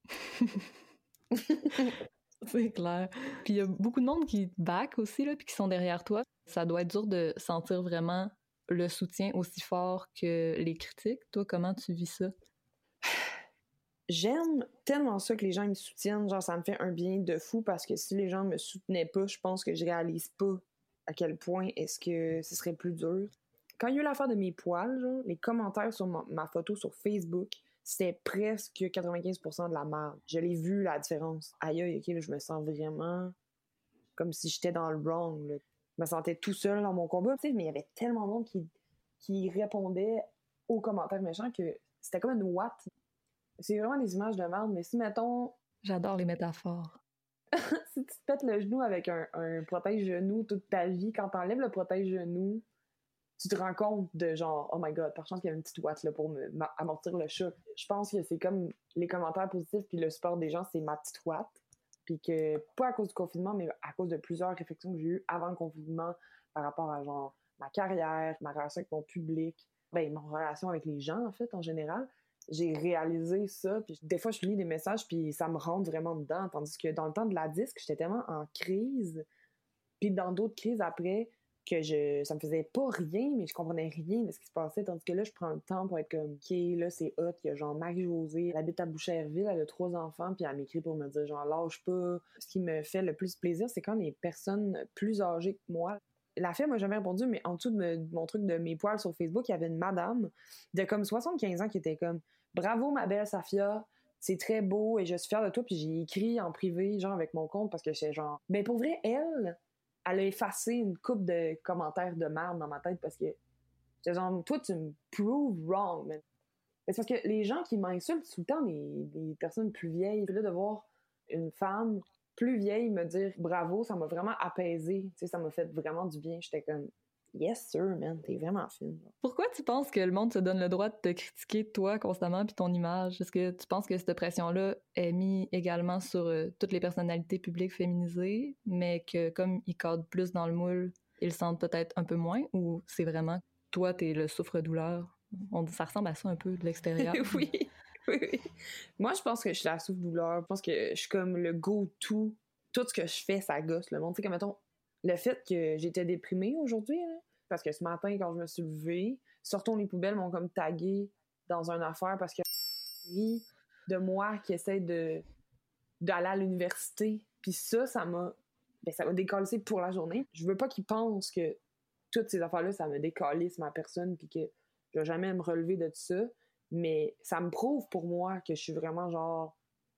C'est clair. Puis il y a beaucoup de monde qui te back aussi, là, puis qui sont derrière toi. Ça doit être dur de sentir vraiment le soutien aussi fort que les critiques. Toi, comment tu vis ça? J'aime tellement ça que les gens me soutiennent. Genre, ça me fait un bien de fou parce que si les gens me soutenaient pas, je pense que je réalise pas à quel point est-ce que ce serait plus dur. Quand il y a eu l'affaire de mes poils, genre, les commentaires sur ma photo sur Facebook, c'était presque 95% de la merde. Je l'ai vu, la différence. Aïe, aïe, ok, là, je me sens vraiment comme si j'étais dans le wrong. Là. Je me sentais tout seul dans mon combat. Tu sais, mais il y avait tellement de monde qui répondait aux commentaires méchants que c'était comme une ouate. C'est vraiment des images de merde, mais si, mettons... J'adore les métaphores. Si tu te pètes le genou avec un protège-genou toute ta vie, quand t'enlèves le protège-genou, tu te rends compte de genre, oh my god, par chance qu'il y a une petite ouate là, pour amortir le choc. Je pense que c'est comme les commentaires positifs puis le support des gens, c'est ma petite ouate. Puis que, pas à cause du confinement, mais à cause de plusieurs réflexions que j'ai eues avant le confinement par rapport à genre ma carrière, ma relation avec mon public, ben ma relation avec les gens en fait en général. J'ai réalisé ça, puis des fois je lis des messages puis ça me rentre vraiment dedans, tandis que dans le temps de la disque, j'étais tellement en crise, puis dans d'autres crises après, que ça me faisait pas rien, mais je comprenais rien de ce qui se passait, tandis que là, je prends le temps pour être comme, OK, là, c'est hot, il y a genre Marie-Josée, elle habite à Boucherville, elle a 3 enfants, puis elle m'écrit pour me dire genre, lâche pas. Ce qui me fait le plus plaisir, c'est quand les personnes plus âgées que moi, la fille m'a jamais répondu, mais en dessous de mon truc de mes poils sur Facebook, il y avait une madame de comme 75 ans qui était comme, bravo ma belle Safia, c'est très beau et je suis fière de toi, puis j'ai écrit en privé, genre avec mon compte, parce que j'étais genre, ben pour vrai, elle a effacé une couple de commentaires de merde dans ma tête parce que j'étais genre, toi, tu me proves wrong, man. C'est parce que les gens qui m'insultent tout le temps, les personnes plus vieilles, puis là, de voir une femme plus vieille me dire bravo, ça m'a vraiment apaisé. Tu sais, ça m'a fait vraiment du bien. J'étais comme, yes, sir, man, t'es vraiment fine. Pourquoi tu penses que le monde se donne le droit de te critiquer, toi, constamment, puis ton image? Est-ce que tu penses que cette pression-là est mise également sur toutes les personnalités publiques féminisées, mais que comme ils cadrent plus dans le moule, ils le sentent peut-être un peu moins? Ou c'est vraiment, toi, t'es le souffre-douleur? Ça ressemble à ça un peu de l'extérieur. Oui. Oui. Moi, je pense que je suis la souffre-douleur. Je pense que je suis comme le go-to. Tout ce que je fais, ça gosse le monde. Tu sais, comme mettons, le fait que j'étais déprimée aujourd'hui, là, parce que ce matin, quand je me suis levée, Sortons les poubelles m'ont comme tagué dans une affaire parce que de moi qui essaie d'aller à l'université. Puis ça m'a décalissé pour la journée. Je veux pas qu'ils pensent que toutes ces affaires-là, ça me décalisse ma personne puis que je vais jamais me relever de tout ça. Mais ça me prouve pour moi que je suis vraiment genre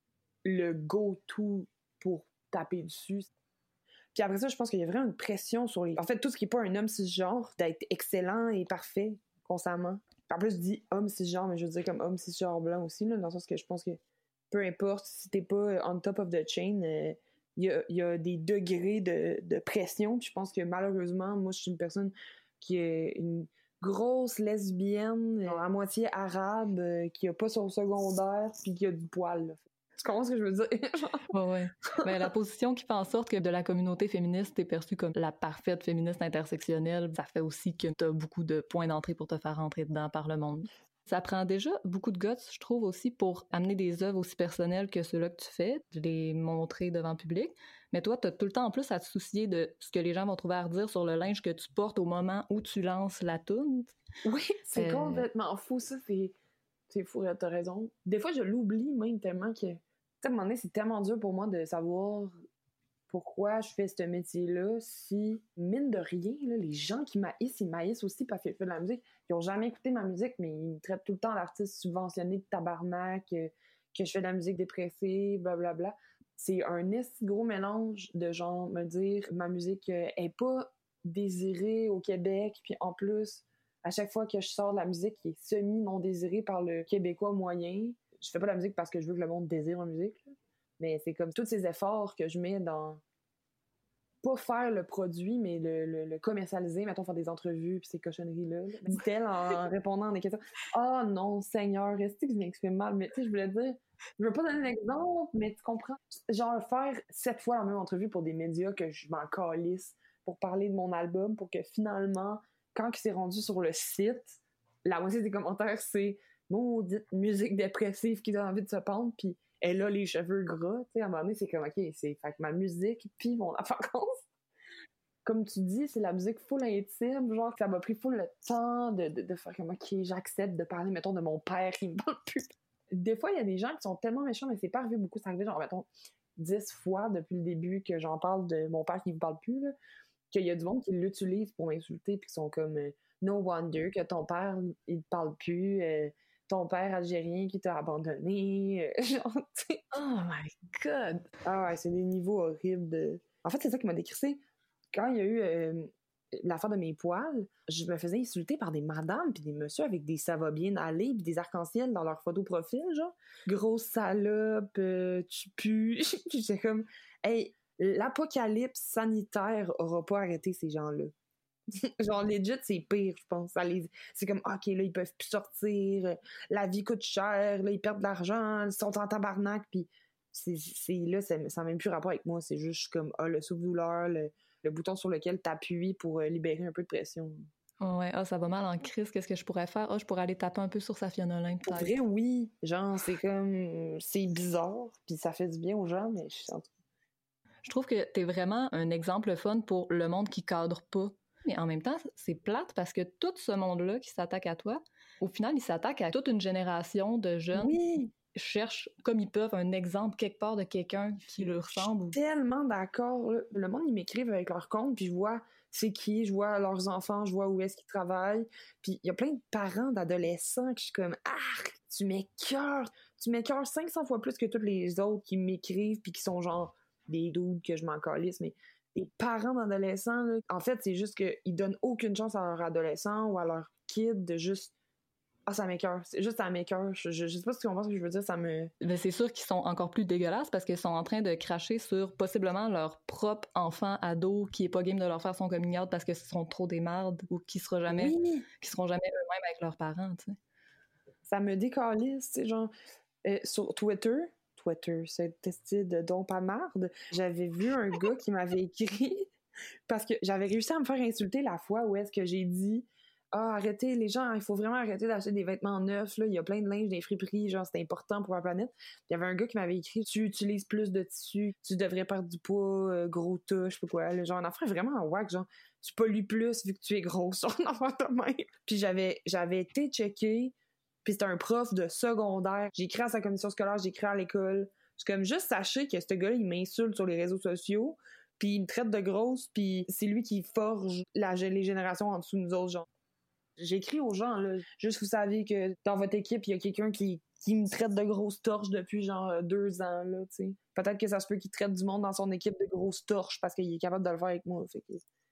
le go-to pour taper dessus. Puis après ça, je pense qu'il y a vraiment une pression sur les... En fait, tout ce qui n'est pas un homme cisgenre, d'être excellent et parfait constamment. En plus, je dis homme cisgenre, mais je veux dire comme homme cisgenre blanc aussi, là, dans le sens que je pense que peu importe si t'es pas on top of the chain, il y a des degrés de pression. Puis je pense que malheureusement, moi, je suis une personne qui est une grosse lesbienne, à moitié arabe, qui a pas son secondaire, puis qui a du poil, là. Tu comprends ce que je veux dire? Ouais. Ben, la position qui fait en sorte que de la communauté féministe, t'es perçue comme la parfaite féministe intersectionnelle, ça fait aussi que t'as beaucoup de points d'entrée pour te faire rentrer dedans par le monde. Ça prend déjà beaucoup de guts, je trouve, aussi, pour amener des œuvres aussi personnelles que ceux-là que tu fais, de les montrer devant le public. Mais toi, t'as tout le temps en plus à te soucier de ce que les gens vont trouver à redire sur le linge que tu portes au moment où tu lances la toune. Oui, c'est complètement fou, ça. C'est fou, t'as raison. Des fois, je l'oublie même tellement que... Tu sais, à un moment donné, c'est tellement dur pour moi de savoir pourquoi je fais ce métier-là si, mine de rien, là, les gens qui m'haïssent, ils m'haïssent aussi parce que je fais de la musique. Ils n'ont jamais écouté ma musique, mais ils me traitent tout le temps d'artiste subventionné de tabarnak, que je fais de la musique dépressive, blablabla. C'est un gros mélange de genre me dire ma musique est pas désirée au Québec, puis en plus, à chaque fois que je sors de la musique qui est semi-non désirée par le Québécois moyen, je fais pas de la musique parce que je veux que le monde désire ma musique, là. Mais c'est comme tous ces efforts que je mets dans pas faire le produit, mais le commercialiser, mettons, faire des entrevues puis ces cochonneries-là. Dit-elle en répondant à des questions. Ah non, Seigneur, est-ce que je m'exprime mal? Mais tu sais, je voulais dire, je veux pas donner l'exemple, mais tu comprends? Genre faire 7 fois la même entrevue pour des médias que je m'en calisse pour parler de mon album, pour que finalement, quand il s'est rendu sur le site, la moitié des commentaires, c'est maudite musique dépressive qui donne envie de se pendre, puis elle a les cheveux gras, tu sais, à un moment donné, c'est comme, OK, c'est fait que ma musique, puis mon apparence. Comme tu dis, c'est la musique full intime, genre, ça m'a pris full le temps de faire comme, OK, j'accepte de parler, mettons, de mon père qui me parle plus. Des fois, il y a des gens qui sont tellement méchants, mais c'est pas arrivé beaucoup, c'est arrivé, genre, mettons, 10 fois depuis le début que j'en parle de mon père qui me parle plus, là, qu'il y a du monde qui l'utilise pour m'insulter, puis qui sont comme, no wonder que ton père, il te parle plus, ton père algérien qui t'a abandonné, genre, tu sais. Oh my God! Ah ouais, c'est des niveaux horribles de... En fait, c'est ça qui m'a décrissé. Quand il y a eu l'affaire de mes poils, je me faisais insulter par des madames puis des messieurs avec des ça va bien aller puis des arcs-en-ciel dans leur photo profil, genre. Grosse salope, tu pues. Puis j'étais comme, hey, l'apocalypse sanitaire aura pas arrêté ces gens-là. Genre, legit, c'est pire, je pense. C'est comme, OK, là, ils peuvent plus sortir, la vie coûte cher, là, ils perdent de l'argent, ils sont en tabarnak, puis là, ça n'a même plus rapport avec moi. C'est juste comme, le souffle-douleur, le bouton sur lequel t'appuies pour libérer un peu de pression. Ouais, ça va mal en crise, qu'est-ce que je pourrais faire? Je pourrais aller taper un peu sur Safia Nolin, peut-être. Pour vrai, oui. Genre, c'est comme, c'est bizarre, puis ça fait du bien aux gens, mais je trouve que t'es vraiment un exemple fun pour le monde qui cadre pas. Mais en même temps, c'est plate parce que tout ce monde-là qui s'attaque à toi, au final, il s'attaque à toute une génération de jeunes qui cherchent, comme ils peuvent, un exemple quelque part de quelqu'un qui leur ressemble. Je suis tellement d'accord. Le monde, ils m'écrivent avec leur compte, puis je vois c'est qui, je vois leurs enfants, je vois où est-ce qu'ils travaillent. Puis il y a plein de parents d'adolescents qui je suis comme « Ah, tu m'écœures 500 fois plus que tous les autres qui m'écrivent puis qui sont genre des dudes que je m'en calisse, mais les parents d'adolescents, là, en fait, c'est juste qu'ils donnent aucune chance à leur adolescent ou à leur kid de juste... Ah, ça m'écoeure. C'est juste ça m'écoeure. Je sais pas si tu comprends ce que je veux dire, ça me... Mais c'est sûr qu'ils sont encore plus dégueulasses parce qu'ils sont en train de cracher sur possiblement leur propre enfant ado qui est pas game de leur faire son coming out parce que ce sont trop des mardes ou qui seront jamais eux-mêmes avec leurs parents, tu sais. Ça me décalisse, tu sais, genre... sur Twitter, cette testie de don pas marde, j'avais vu un gars qui m'avait écrit parce que j'avais réussi à me faire insulter la fois où est-ce que j'ai dit « Ah, arrêtez les gens, il faut vraiment arrêter d'acheter des vêtements neufs, là, il y a plein de linge des friperies, genre c'est important pour la planète. » Il y avait un gars qui m'avait écrit « Tu utilises plus de tissu, tu devrais perdre du poids, gros tas, je sais pas quoi. » Genre un enfant vraiment wack, genre tu pollues plus vu que tu es grosse, genre un enfant de même. Puis j'avais été checker. Puis c'était un prof de secondaire. J'ai écrit à sa commission scolaire, j'ai écrit à l'école. C'est comme, juste sachez que ce gars-là, il m'insulte sur les réseaux sociaux, puis il me traite de grosse, puis c'est lui qui forge les générations en dessous de nous autres, genre. J'écris aux gens, là, juste vous savez que dans votre équipe, il y a quelqu'un qui me traite de grosses torches depuis genre 2 ans, là, tu sais. Peut-être que ça se peut qu'il traite du monde dans son équipe de grosses torches parce qu'il est capable de le faire avec moi, fait que...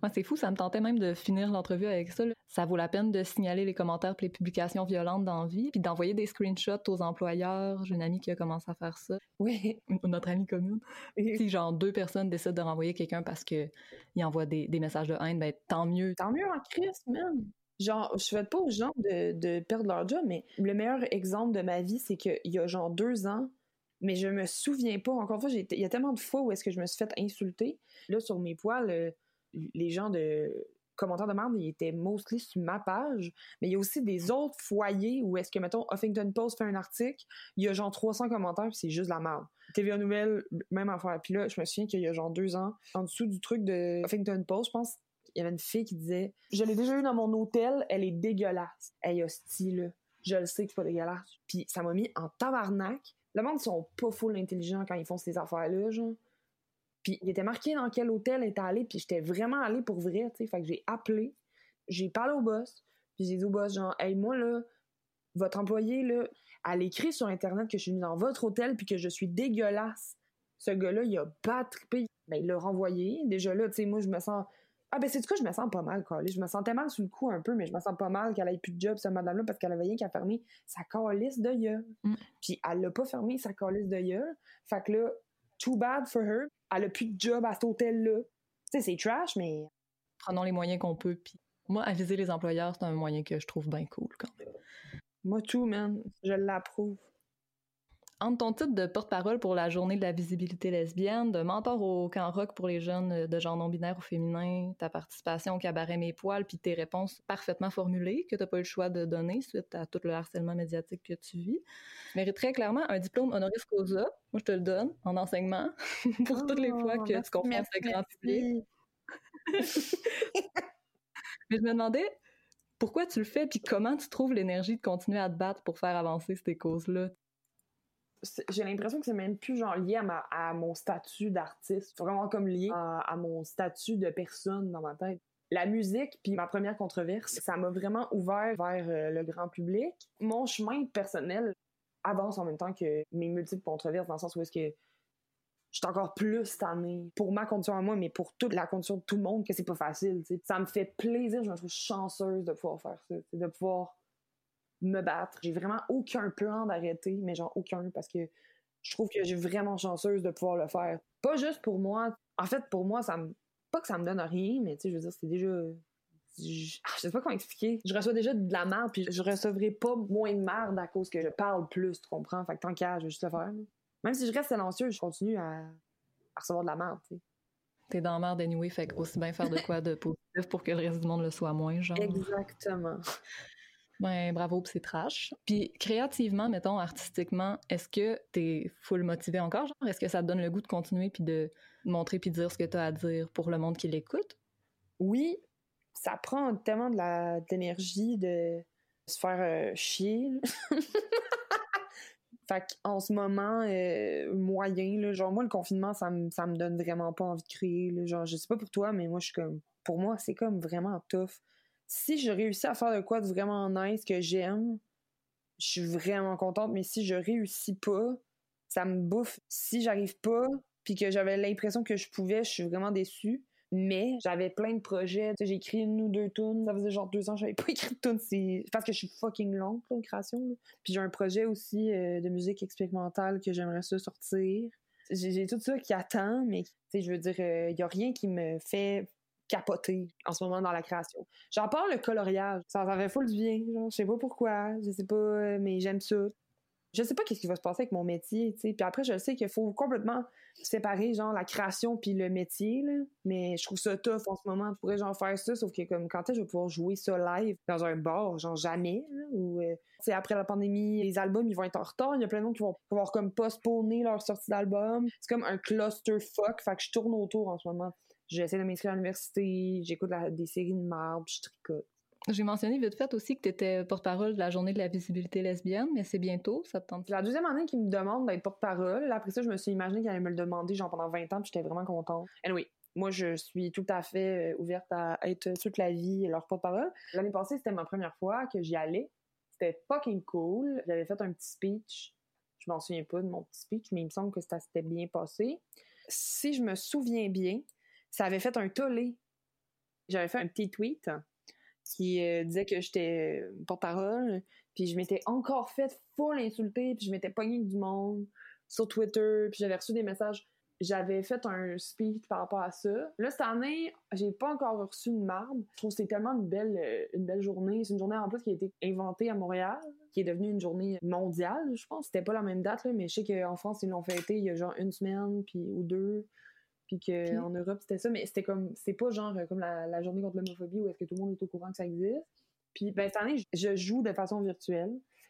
Ouais, c'est fou, ça me tentait même de finir l'entrevue avec ça, là. Ça vaut la peine de signaler les commentaires et les publications violentes dans la vie, puis d'envoyer des screenshots aux employeurs. J'ai une amie qui a commencé à faire ça. Oui. Notre amie commune. Si genre 2 personnes décident de renvoyer quelqu'un parce qu'il envoie des messages de haine, ben tant mieux. Tant mieux en crise, man. Genre, je souhaite pas aux gens de perdre leur job, mais le meilleur exemple de ma vie, c'est qu'il y a genre 2 ans, mais je me souviens pas. Encore une fois, il y a tellement de fois où est-ce que je me suis fait insulter. Là, sur mes poils, les gens de commentaires de merde, ils étaient mostly sur ma page, mais il y a aussi des autres foyers où est-ce que, mettons, Huffington Post fait un article, il y a genre 300 commentaires, puis c'est juste de la merde. TVA Nouvelles, même affaire. Puis là, je me souviens qu'il y a genre 2 ans, en dessous du truc de Huffington Post, je pense, il y avait une fille qui disait « Je l'ai déjà eu dans mon hôtel, elle est dégueulasse. » Hey, hostie, là, je le sais que c'est pas dégueulasse. Puis ça m'a mis en tabarnak. Le monde, ils sont pas full intelligents quand ils font ces affaires-là, genre. Puis il était marqué dans quel hôtel elle était allée, puis j'étais vraiment allée pour vrai, tu sais. Fait que j'ai appelé, j'ai parlé au boss, puis j'ai dit au boss, genre « Hey, moi, là, votre employé, là, elle écrit sur Internet que je suis venue dans votre hôtel puis que je suis dégueulasse. » Ce gars-là, il a pas trippé. Ben, il l'a renvoyé. Déjà là, tu sais, moi, je me sens... Ah, ben, c'est du coup, je me sens pas mal, quoi. Je me sentais mal sous le coup un peu, mais je me sens pas mal qu'elle ait plus de job, cette madame-là, parce qu'elle avait rien qu'à fermer sa calice de gueule. Puis elle l'a pas fermé, sa calice de gueule. Fait que là, too bad for her. Elle a plus de job à cet hôtel-là. Tu sais, c'est trash, mais... Prenons les moyens qu'on peut, puis moi, aviser les employeurs, c'est un moyen que je trouve bien cool, quand même. Moi, tout, man. Je l'approuve. Entre ton titre de porte-parole pour la journée de la visibilité lesbienne, de mentor au camp rock pour les jeunes de genre non-binaire ou féminin, ta participation au cabaret Mes Poils, puis tes réponses parfaitement formulées que t'as pas eu le choix de donner suite à tout le harcèlement médiatique que tu vis, tu mériterais clairement un diplôme honoris causa. Moi, je te le donne en enseignement pour toutes les fois que tu confrontes le grand public. Mais je me demandais pourquoi tu le fais, puis comment tu trouves l'énergie de continuer à te battre pour faire avancer ces causes-là. J'ai l'impression que c'est même plus genre lié à mon statut d'artiste. C'est vraiment comme lié à mon statut de personne dans ma tête. La musique, puis ma première controverse, ça m'a vraiment ouvert vers le grand public. Mon chemin personnel avance en même temps que mes multiples controverses, dans le sens où est-ce que je suis encore plus tannée pour ma condition à moi, mais pour toute la condition de tout le monde, que c'est pas facile. T'sais. Ça me fait plaisir, je me trouve chanceuse de pouvoir faire ça, de pouvoir me battre. J'ai vraiment aucun plan d'arrêter, mais genre aucun, parce que je trouve que j'ai vraiment chanceuse de pouvoir le faire. Pas juste pour moi. En fait, pour moi, pas que ça me donne rien, mais tu sais, je veux dire, c'est déjà... Je sais pas comment expliquer. Je reçois déjà de la merde, puis je recevrai pas moins de merde à cause que je parle plus, tu comprends? Fait que tant qu'à, je vais juste le faire. Même si je reste silencieux, je continue à recevoir de la merde, tu sais. T'es dans la merde anyway, fait que aussi bien faire de quoi de positif pour que le reste du monde le soit moins, genre. Exactement. Ben, bravo, pis c'est trash. Puis créativement, mettons, artistiquement, est-ce que t'es full motivé encore, genre? Est-ce que ça te donne le goût de continuer puis de montrer puis de dire ce que t'as à dire pour le monde qui l'écoute? Oui, ça prend tellement d'énergie de se faire chier. Fait qu'en ce moment, moyen, là, genre moi, le confinement, ça me donne vraiment pas envie de créer. Là, genre, je sais pas pour toi, mais moi, je suis comme... Pour moi, c'est comme vraiment tough. Si je réussis à faire de quoi de vraiment nice que j'aime, je suis vraiment contente, mais si je réussis pas, ça me bouffe. Si j'arrive pas, puis que j'avais l'impression que je pouvais, je suis vraiment déçue. Mais j'avais plein de projets. Tu sais, j'ai écrit 1 ou 2 tunes. Ça faisait genre 2 ans que j'avais pas écrit de tunes. C'est parce que je suis fucking longue pour une création. Là. Puis j'ai un projet aussi de musique expérimentale que j'aimerais ça sortir. J'ai tout ça qui attend, mais tu sais, je veux dire, y a rien qui me fait capoter en ce moment dans la création. J'en parle le coloriage. Ça fait full du bien. Genre, je sais pas pourquoi. Je sais pas, mais j'aime ça. Je sais pas qu'est-ce qui va se passer avec mon métier, tu sais. Puis après, je sais qu'il faut complètement séparer, genre, la création puis le métier, là. Mais je trouve ça tough en ce moment. Je pourrais, genre, faire ça, sauf que, comme, quand est-ce que je vais pouvoir jouer ça live dans un bar? Genre, jamais, là. Ou, tu sais, après la pandémie, les albums, ils vont être en retard. Il y a plein de monde qui vont pouvoir, comme, postponer leur sortie d'album. C'est comme un clusterfuck. Fait que je tourne autour en ce moment. J'essaie de m'inscrire à l'université, j'écoute des séries de marde, puis je tricote. J'ai mentionné vite fait aussi que tu étais porte-parole de la journée de la visibilité lesbienne, mais c'est bientôt, ça te tente? C'est la 2e année qu'ils me demandent d'être porte-parole. Après ça, je me suis imaginé qu'elle allait me le demander genre pendant 20 ans, puis j'étais vraiment contente. Anyway, moi, je suis tout à fait ouverte à être toute la vie leur porte-parole. L'année passée, c'était ma première fois que j'y allais. C'était fucking cool. J'avais fait un petit speech. Je m'en souviens pas de mon petit speech, mais il me semble que ça s'était bien passé. Si je me souviens bien, ça avait fait un tollé J'avais fait un petit tweet qui disait que j'étais porte-parole, puis je m'étais encore fait full insulter, puis je m'étais pognée avec du monde sur Twitter, puis j'avais reçu des messages. J'avais fait un speech par rapport à ça. Là, cette année, j'ai pas encore reçu une marde. Je trouve que c'est tellement une belle journée. C'est une journée en plus qui a été inventée à Montréal, qui est devenue une journée mondiale, je pense. C'était pas la même date, là, mais je sais qu'en France, ils l'ont fêté il y a genre une semaine ou deux. Puis qu'en Europe, c'était ça. Mais c'était comme, c'est pas genre comme la journée contre l'homophobie où est-ce que tout le monde est au courant que ça existe. Puis ben, cette année, je joue de façon virtuelle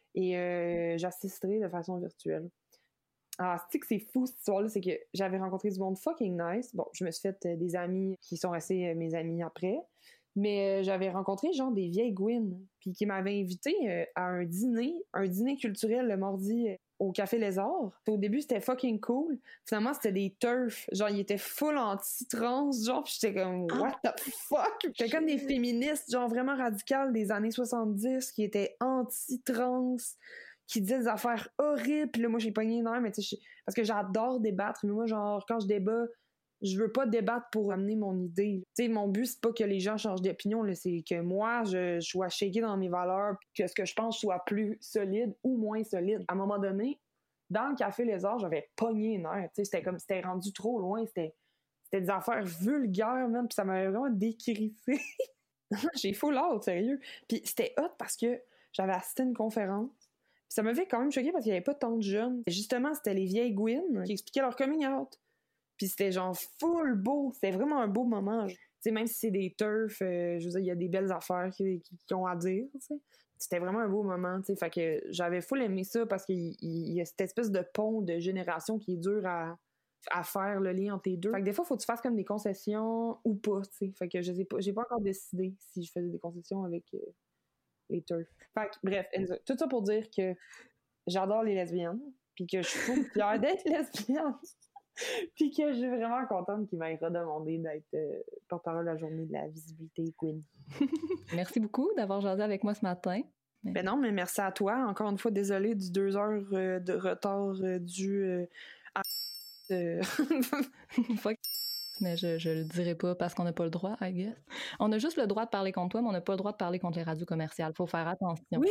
et j'assisterai de façon virtuelle. Ah, c'est que c'est fou cette histoire-là, c'est que j'avais rencontré du monde fucking nice. Bon, je me suis fait des amis qui sont restés mes amis après. Mais j'avais rencontré genre des vieilles Gwyn, puis qui m'avaient invité à un dîner culturel le mardi au Café Lézard. Au début, c'était fucking cool. Finalement, c'était des turfs. Genre, ils étaient full anti-trans, genre, pis j'étais comme, what the fuck? J'étais comme des féministes, genre, vraiment radicales des années 70 qui étaient anti-trans, qui disaient des affaires horribles. Puis là, moi, j'ai pogné une heure, mais tu sais, parce que j'adore débattre. Mais moi, genre, quand je débat, je veux pas débattre pour amener mon idée. Tu sais, mon but, c'est pas que les gens changent d'opinion, là, c'est que moi, je sois shaké dans mes valeurs, que ce que je pense soit plus solide ou moins solide. À un moment donné, dans le Café Lézard, j'avais pogné une heure. Tu sais, c'était rendu trop loin. C'était des affaires vulgaires, même, puis ça m'avait vraiment décrissé. J'ai full out, sérieux. Puis c'était hot parce que j'avais assisté à une conférence. Puis ça m'avait quand même choqué parce qu'il y avait pas tant de jeunes. Et justement, c'était les vieilles Gwyn qui expliquaient leur coming out. Puis c'était genre full beau. C'était vraiment un beau moment. Tu sais, même si c'est des turfs, je veux dire, il y a des belles affaires qui ont à dire, tu sais. C'était vraiment un beau moment, tu sais. Fait que j'avais full aimé ça parce qu'il y a cette espèce de pont de génération qui est dur à faire le lien entre les deux. Fait que des fois, faut que tu fasses comme des concessions ou pas, tu sais. Fait que je sais pas, j'ai pas encore décidé si je faisais des concessions avec les turfs. Fait que, bref, Enzo, tout ça pour dire que j'adore les lesbiennes, puis que je suis full fière d'être lesbienne. Puis que je suis vraiment contente qu'il m'ait redemandé d'être porte-parole la journée de la visibilité Queen. Merci beaucoup d'avoir jasé avec moi ce matin. Ben non, mais merci à toi. Encore une fois, désolée du 2 heures de retard dû à... Mais je le dirai pas parce qu'on n'a pas le droit, I guess. On a juste le droit de parler contre toi, mais on n'a pas le droit de parler contre les radios commerciales. Faut faire attention. Oui!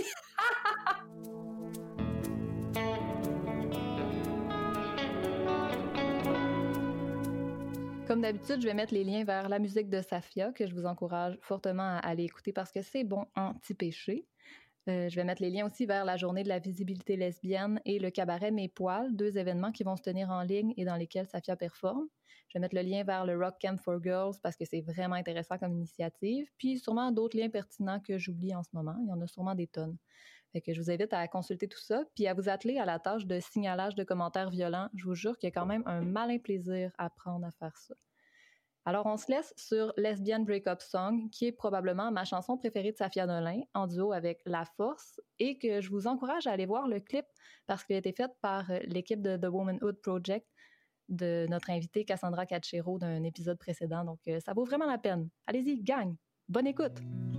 Comme d'habitude, je vais mettre les liens vers la musique de Safia, que je vous encourage fortement à aller écouter parce que c'est bon anti-péché. Je vais mettre les liens aussi vers la journée de la visibilité lesbienne et le cabaret Mes Poils, 2 événements qui vont se tenir en ligne et dans lesquels Safia performe. Je vais mettre le lien vers le Rock Camp for Girls parce que c'est vraiment intéressant comme initiative. Puis sûrement d'autres liens pertinents que j'oublie en ce moment. Il y en a sûrement des tonnes. Fait que je vous invite à consulter tout ça, puis à vous atteler à la tâche de signalage de commentaires violents. Je vous jure qu'il y a quand même un malin plaisir à prendre à faire ça. Alors, on se laisse sur Lesbian Breakup Song, qui est probablement ma chanson préférée de Safia Nolin, en duo avec La Force, et que je vous encourage à aller voir le clip parce qu'il a été fait par l'équipe de The Womanhood Project de notre invitée Cassandra Cachero d'un épisode précédent. Donc, ça vaut vraiment la peine. Allez-y, gang! Bonne écoute!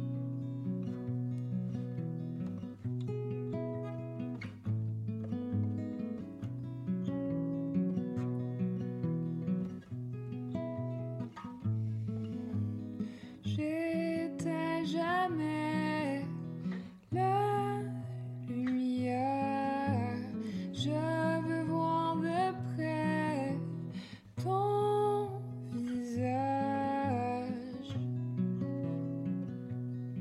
J'étais jamais la lumière. Je veux voir de près ton visage.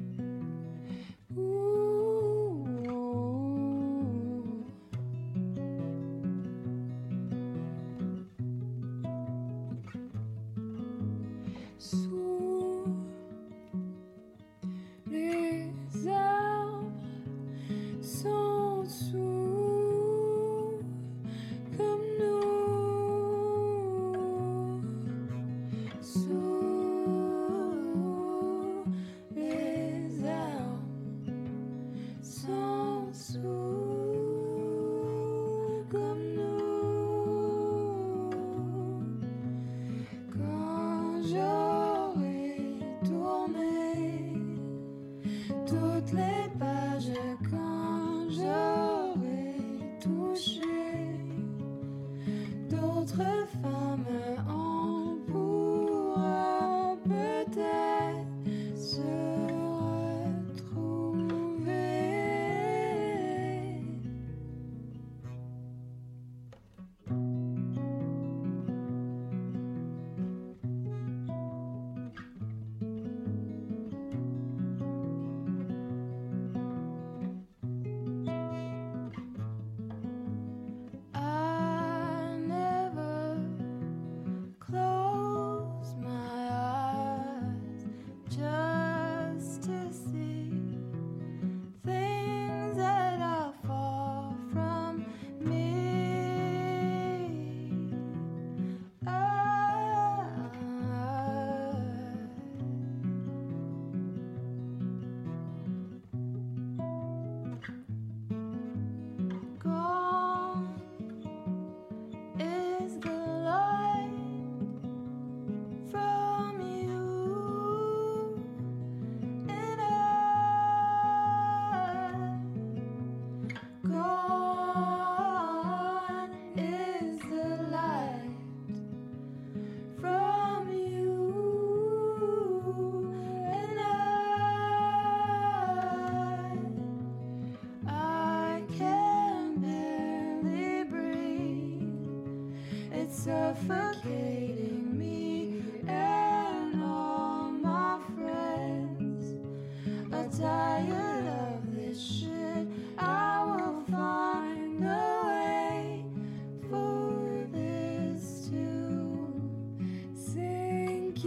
suffocating me and all my friends are tired of this shit. I will find a way for this to sink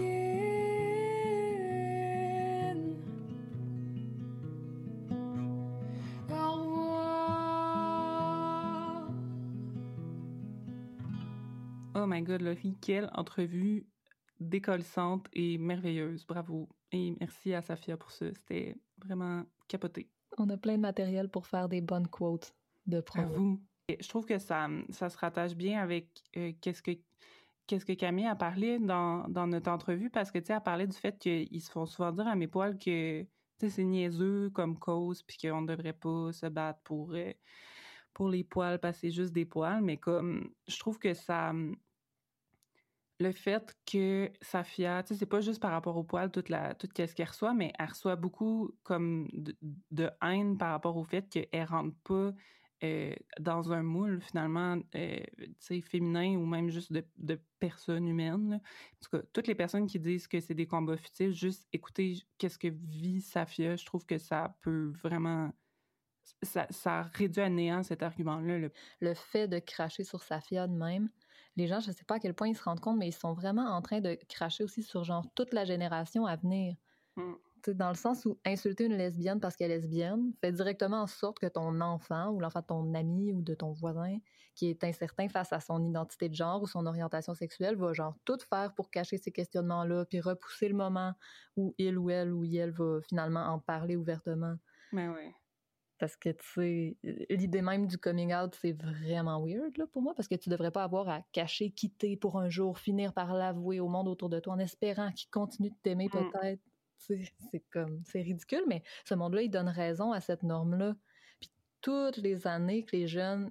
in. Au revoir. Oh my God, Laurie, quelle entrevue décollissante et merveilleuse. Bravo. Et merci à Safia pour ça. C'était vraiment capoté. On a plein de matériel pour faire des bonnes quotes de promo. J'avoue. Et je trouve que ça se rattache bien avec qu'est-ce que Camille a parlé dans notre entrevue, parce que, tu sais, elle parlait du fait qu'ils se font souvent dire à mes poils que, tu sais, c'est niaiseux comme cause, puis qu'on ne devrait pas se battre pour les poils, parce que c'est juste des poils, mais comme, je trouve que ça... Le fait que Safia, tu sais, c'est pas juste par rapport aux poils, tout qu'est-ce qu'elle reçoit, mais elle reçoit beaucoup comme de haine par rapport au fait qu'elle rentre pas dans un moule, finalement, tu sais, féminin ou même juste de personnes humaines, là. En tout cas, toutes les personnes qui disent que c'est des combats futiles, juste écouter qu'est-ce que vit Safia, je trouve que ça peut vraiment... Ça réduit à néant cet argument-là. Le fait de cracher sur Safia de même, les gens, je sais pas à quel point ils se rendent compte, mais ils sont vraiment en train de cracher aussi sur genre toute la génération à venir. Dans le sens où insulter une lesbienne parce qu'elle est lesbienne fait directement en sorte que ton enfant ou l'enfant de ton ami ou de ton voisin qui est incertain face à son identité de genre ou son orientation sexuelle va genre tout faire pour cacher ces questionnements-là puis repousser le moment où il ou elle va finalement en parler ouvertement. Mais ouais. Parce que, tu sais, l'idée même du coming out, c'est vraiment weird là, pour moi, parce que tu devrais pas avoir à cacher, quitter pour un jour, finir par l'avouer au monde autour de toi en espérant qu'il continue de t'aimer peut-être. C'est ridicule, mais ce monde-là, il donne raison à cette norme-là. Puis toutes les années que les jeunes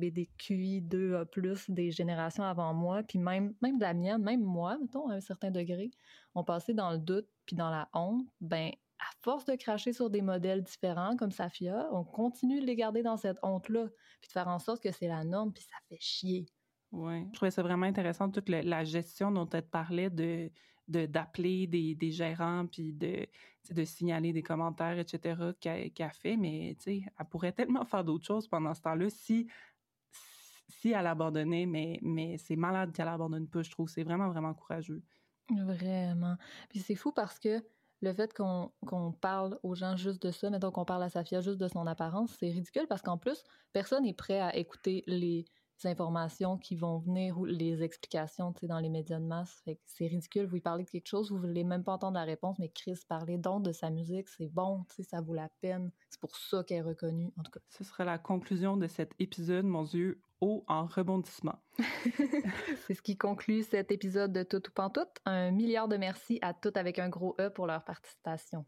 LGBTQI2A+, des générations avant moi, puis même de la mienne, même moi, mettons, à un certain degré, ont passé dans le doute puis dans la honte, ben à force de cracher sur des modèles différents comme Safia, on continue de les garder dans cette honte-là, puis de faire en sorte que c'est la norme, puis ça fait chier. Oui, je trouvais ça vraiment intéressant, toute la gestion dont elle parlait d'appeler des gérants, puis de signaler des commentaires, etc., qu'elle fait, mais tu sais, elle pourrait tellement faire d'autres choses pendant ce temps-là si elle abandonnait, mais c'est malade qu'elle abandonne pas, je trouve. C'est vraiment, vraiment courageux. Vraiment. Puis c'est fou parce que le fait qu'on parle aux gens juste de ça, mettons qu'on parle à Safia juste de son apparence, c'est ridicule parce qu'en plus, personne n'est prêt à écouter les informations qui vont venir ou les explications, tu sais, dans les médias de masse. Fait que c'est ridicule, vous lui parlez de quelque chose, vous voulez même pas entendre la réponse, mais Chris, parlez donc de sa musique, c'est bon, tu sais, ça vaut la peine. C'est pour ça qu'elle est reconnue, en tout cas. Ce sera la conclusion de cet épisode, mon Dieu, haut en rebondissement. C'est ce qui conclut cet épisode de Tout ou Pantoute. 1 milliard de merci à toutes avec un gros E pour leur participation.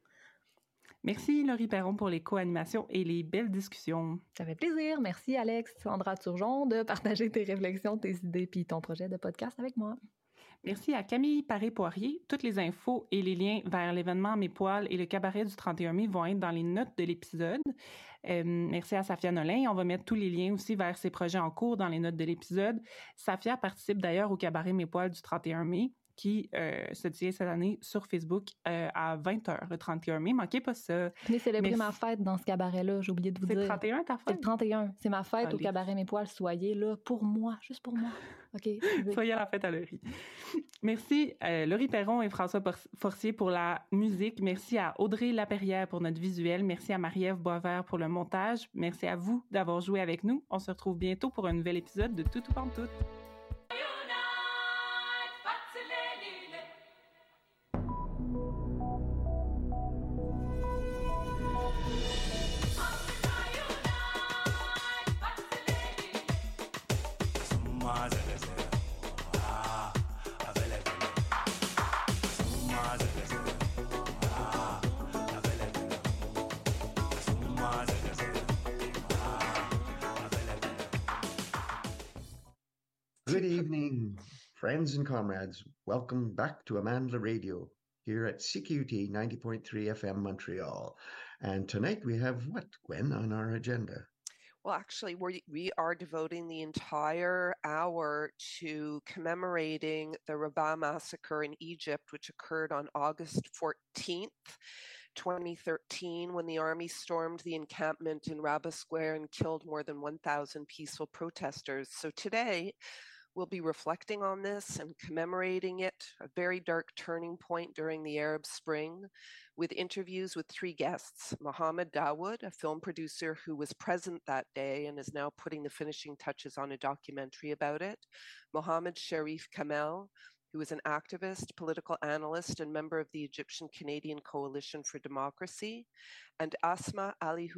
Merci Laurie Perron pour les co-animations et les belles discussions. Ça fait plaisir. Merci Alex, Sandra Turgeon, de partager tes réflexions, tes idées puis ton projet de podcast avec moi. Merci à Camille Paré-Poirier. Toutes les infos et les liens vers l'événement Mes Poils et le cabaret du 31 mai vont être dans les notes de l'épisode. Merci à Safia Nolin. On va mettre tous les liens aussi vers ses projets en cours dans les notes de l'épisode. Safia participe d'ailleurs au cabaret Mes Poils du 31 mai qui se tient cette année sur Facebook à 20h le 31 mai. Manquez pas ça. Venez célébrer ma fête dans ce cabaret-là, j'ai oublié de vous dire. C'est le 31 ta fête? C'est le 31, c'est ma fête au cabaret Mes Poils. Soyez là pour moi, juste pour moi. OK. Soyez à la fête à Laurie. Merci Laurie Perron et François Forcier pour la musique. Merci à Audrey Laperrière pour notre visuel. Merci à Marie-Ève Boisvert pour le montage. Merci à vous d'avoir joué avec nous. On se retrouve bientôt pour un nouvel épisode de Tout ou Pantoute. Good evening, friends and comrades. Welcome back to Amandla Radio here at CQT 90.3 FM Montreal. And tonight we have what, Gwen, on our agenda? Well, actually, we are devoting the entire hour to commemorating the Rabaa massacre in Egypt, which occurred on August 14th, 2013, when the army stormed the encampment in Rabbah Square and killed more than 1,000 peaceful protesters. So today, we'll be reflecting on this and commemorating it, a very dark turning point during the Arab Spring, with interviews with 3 guests: Mohammed Dawood, a film producer who was present that day and is now putting the finishing touches on a documentary about it; Mohammed Sharif Kamel, who is an activist, political analyst, and member of the Egyptian-Canadian Coalition for Democracy; and Asma Ali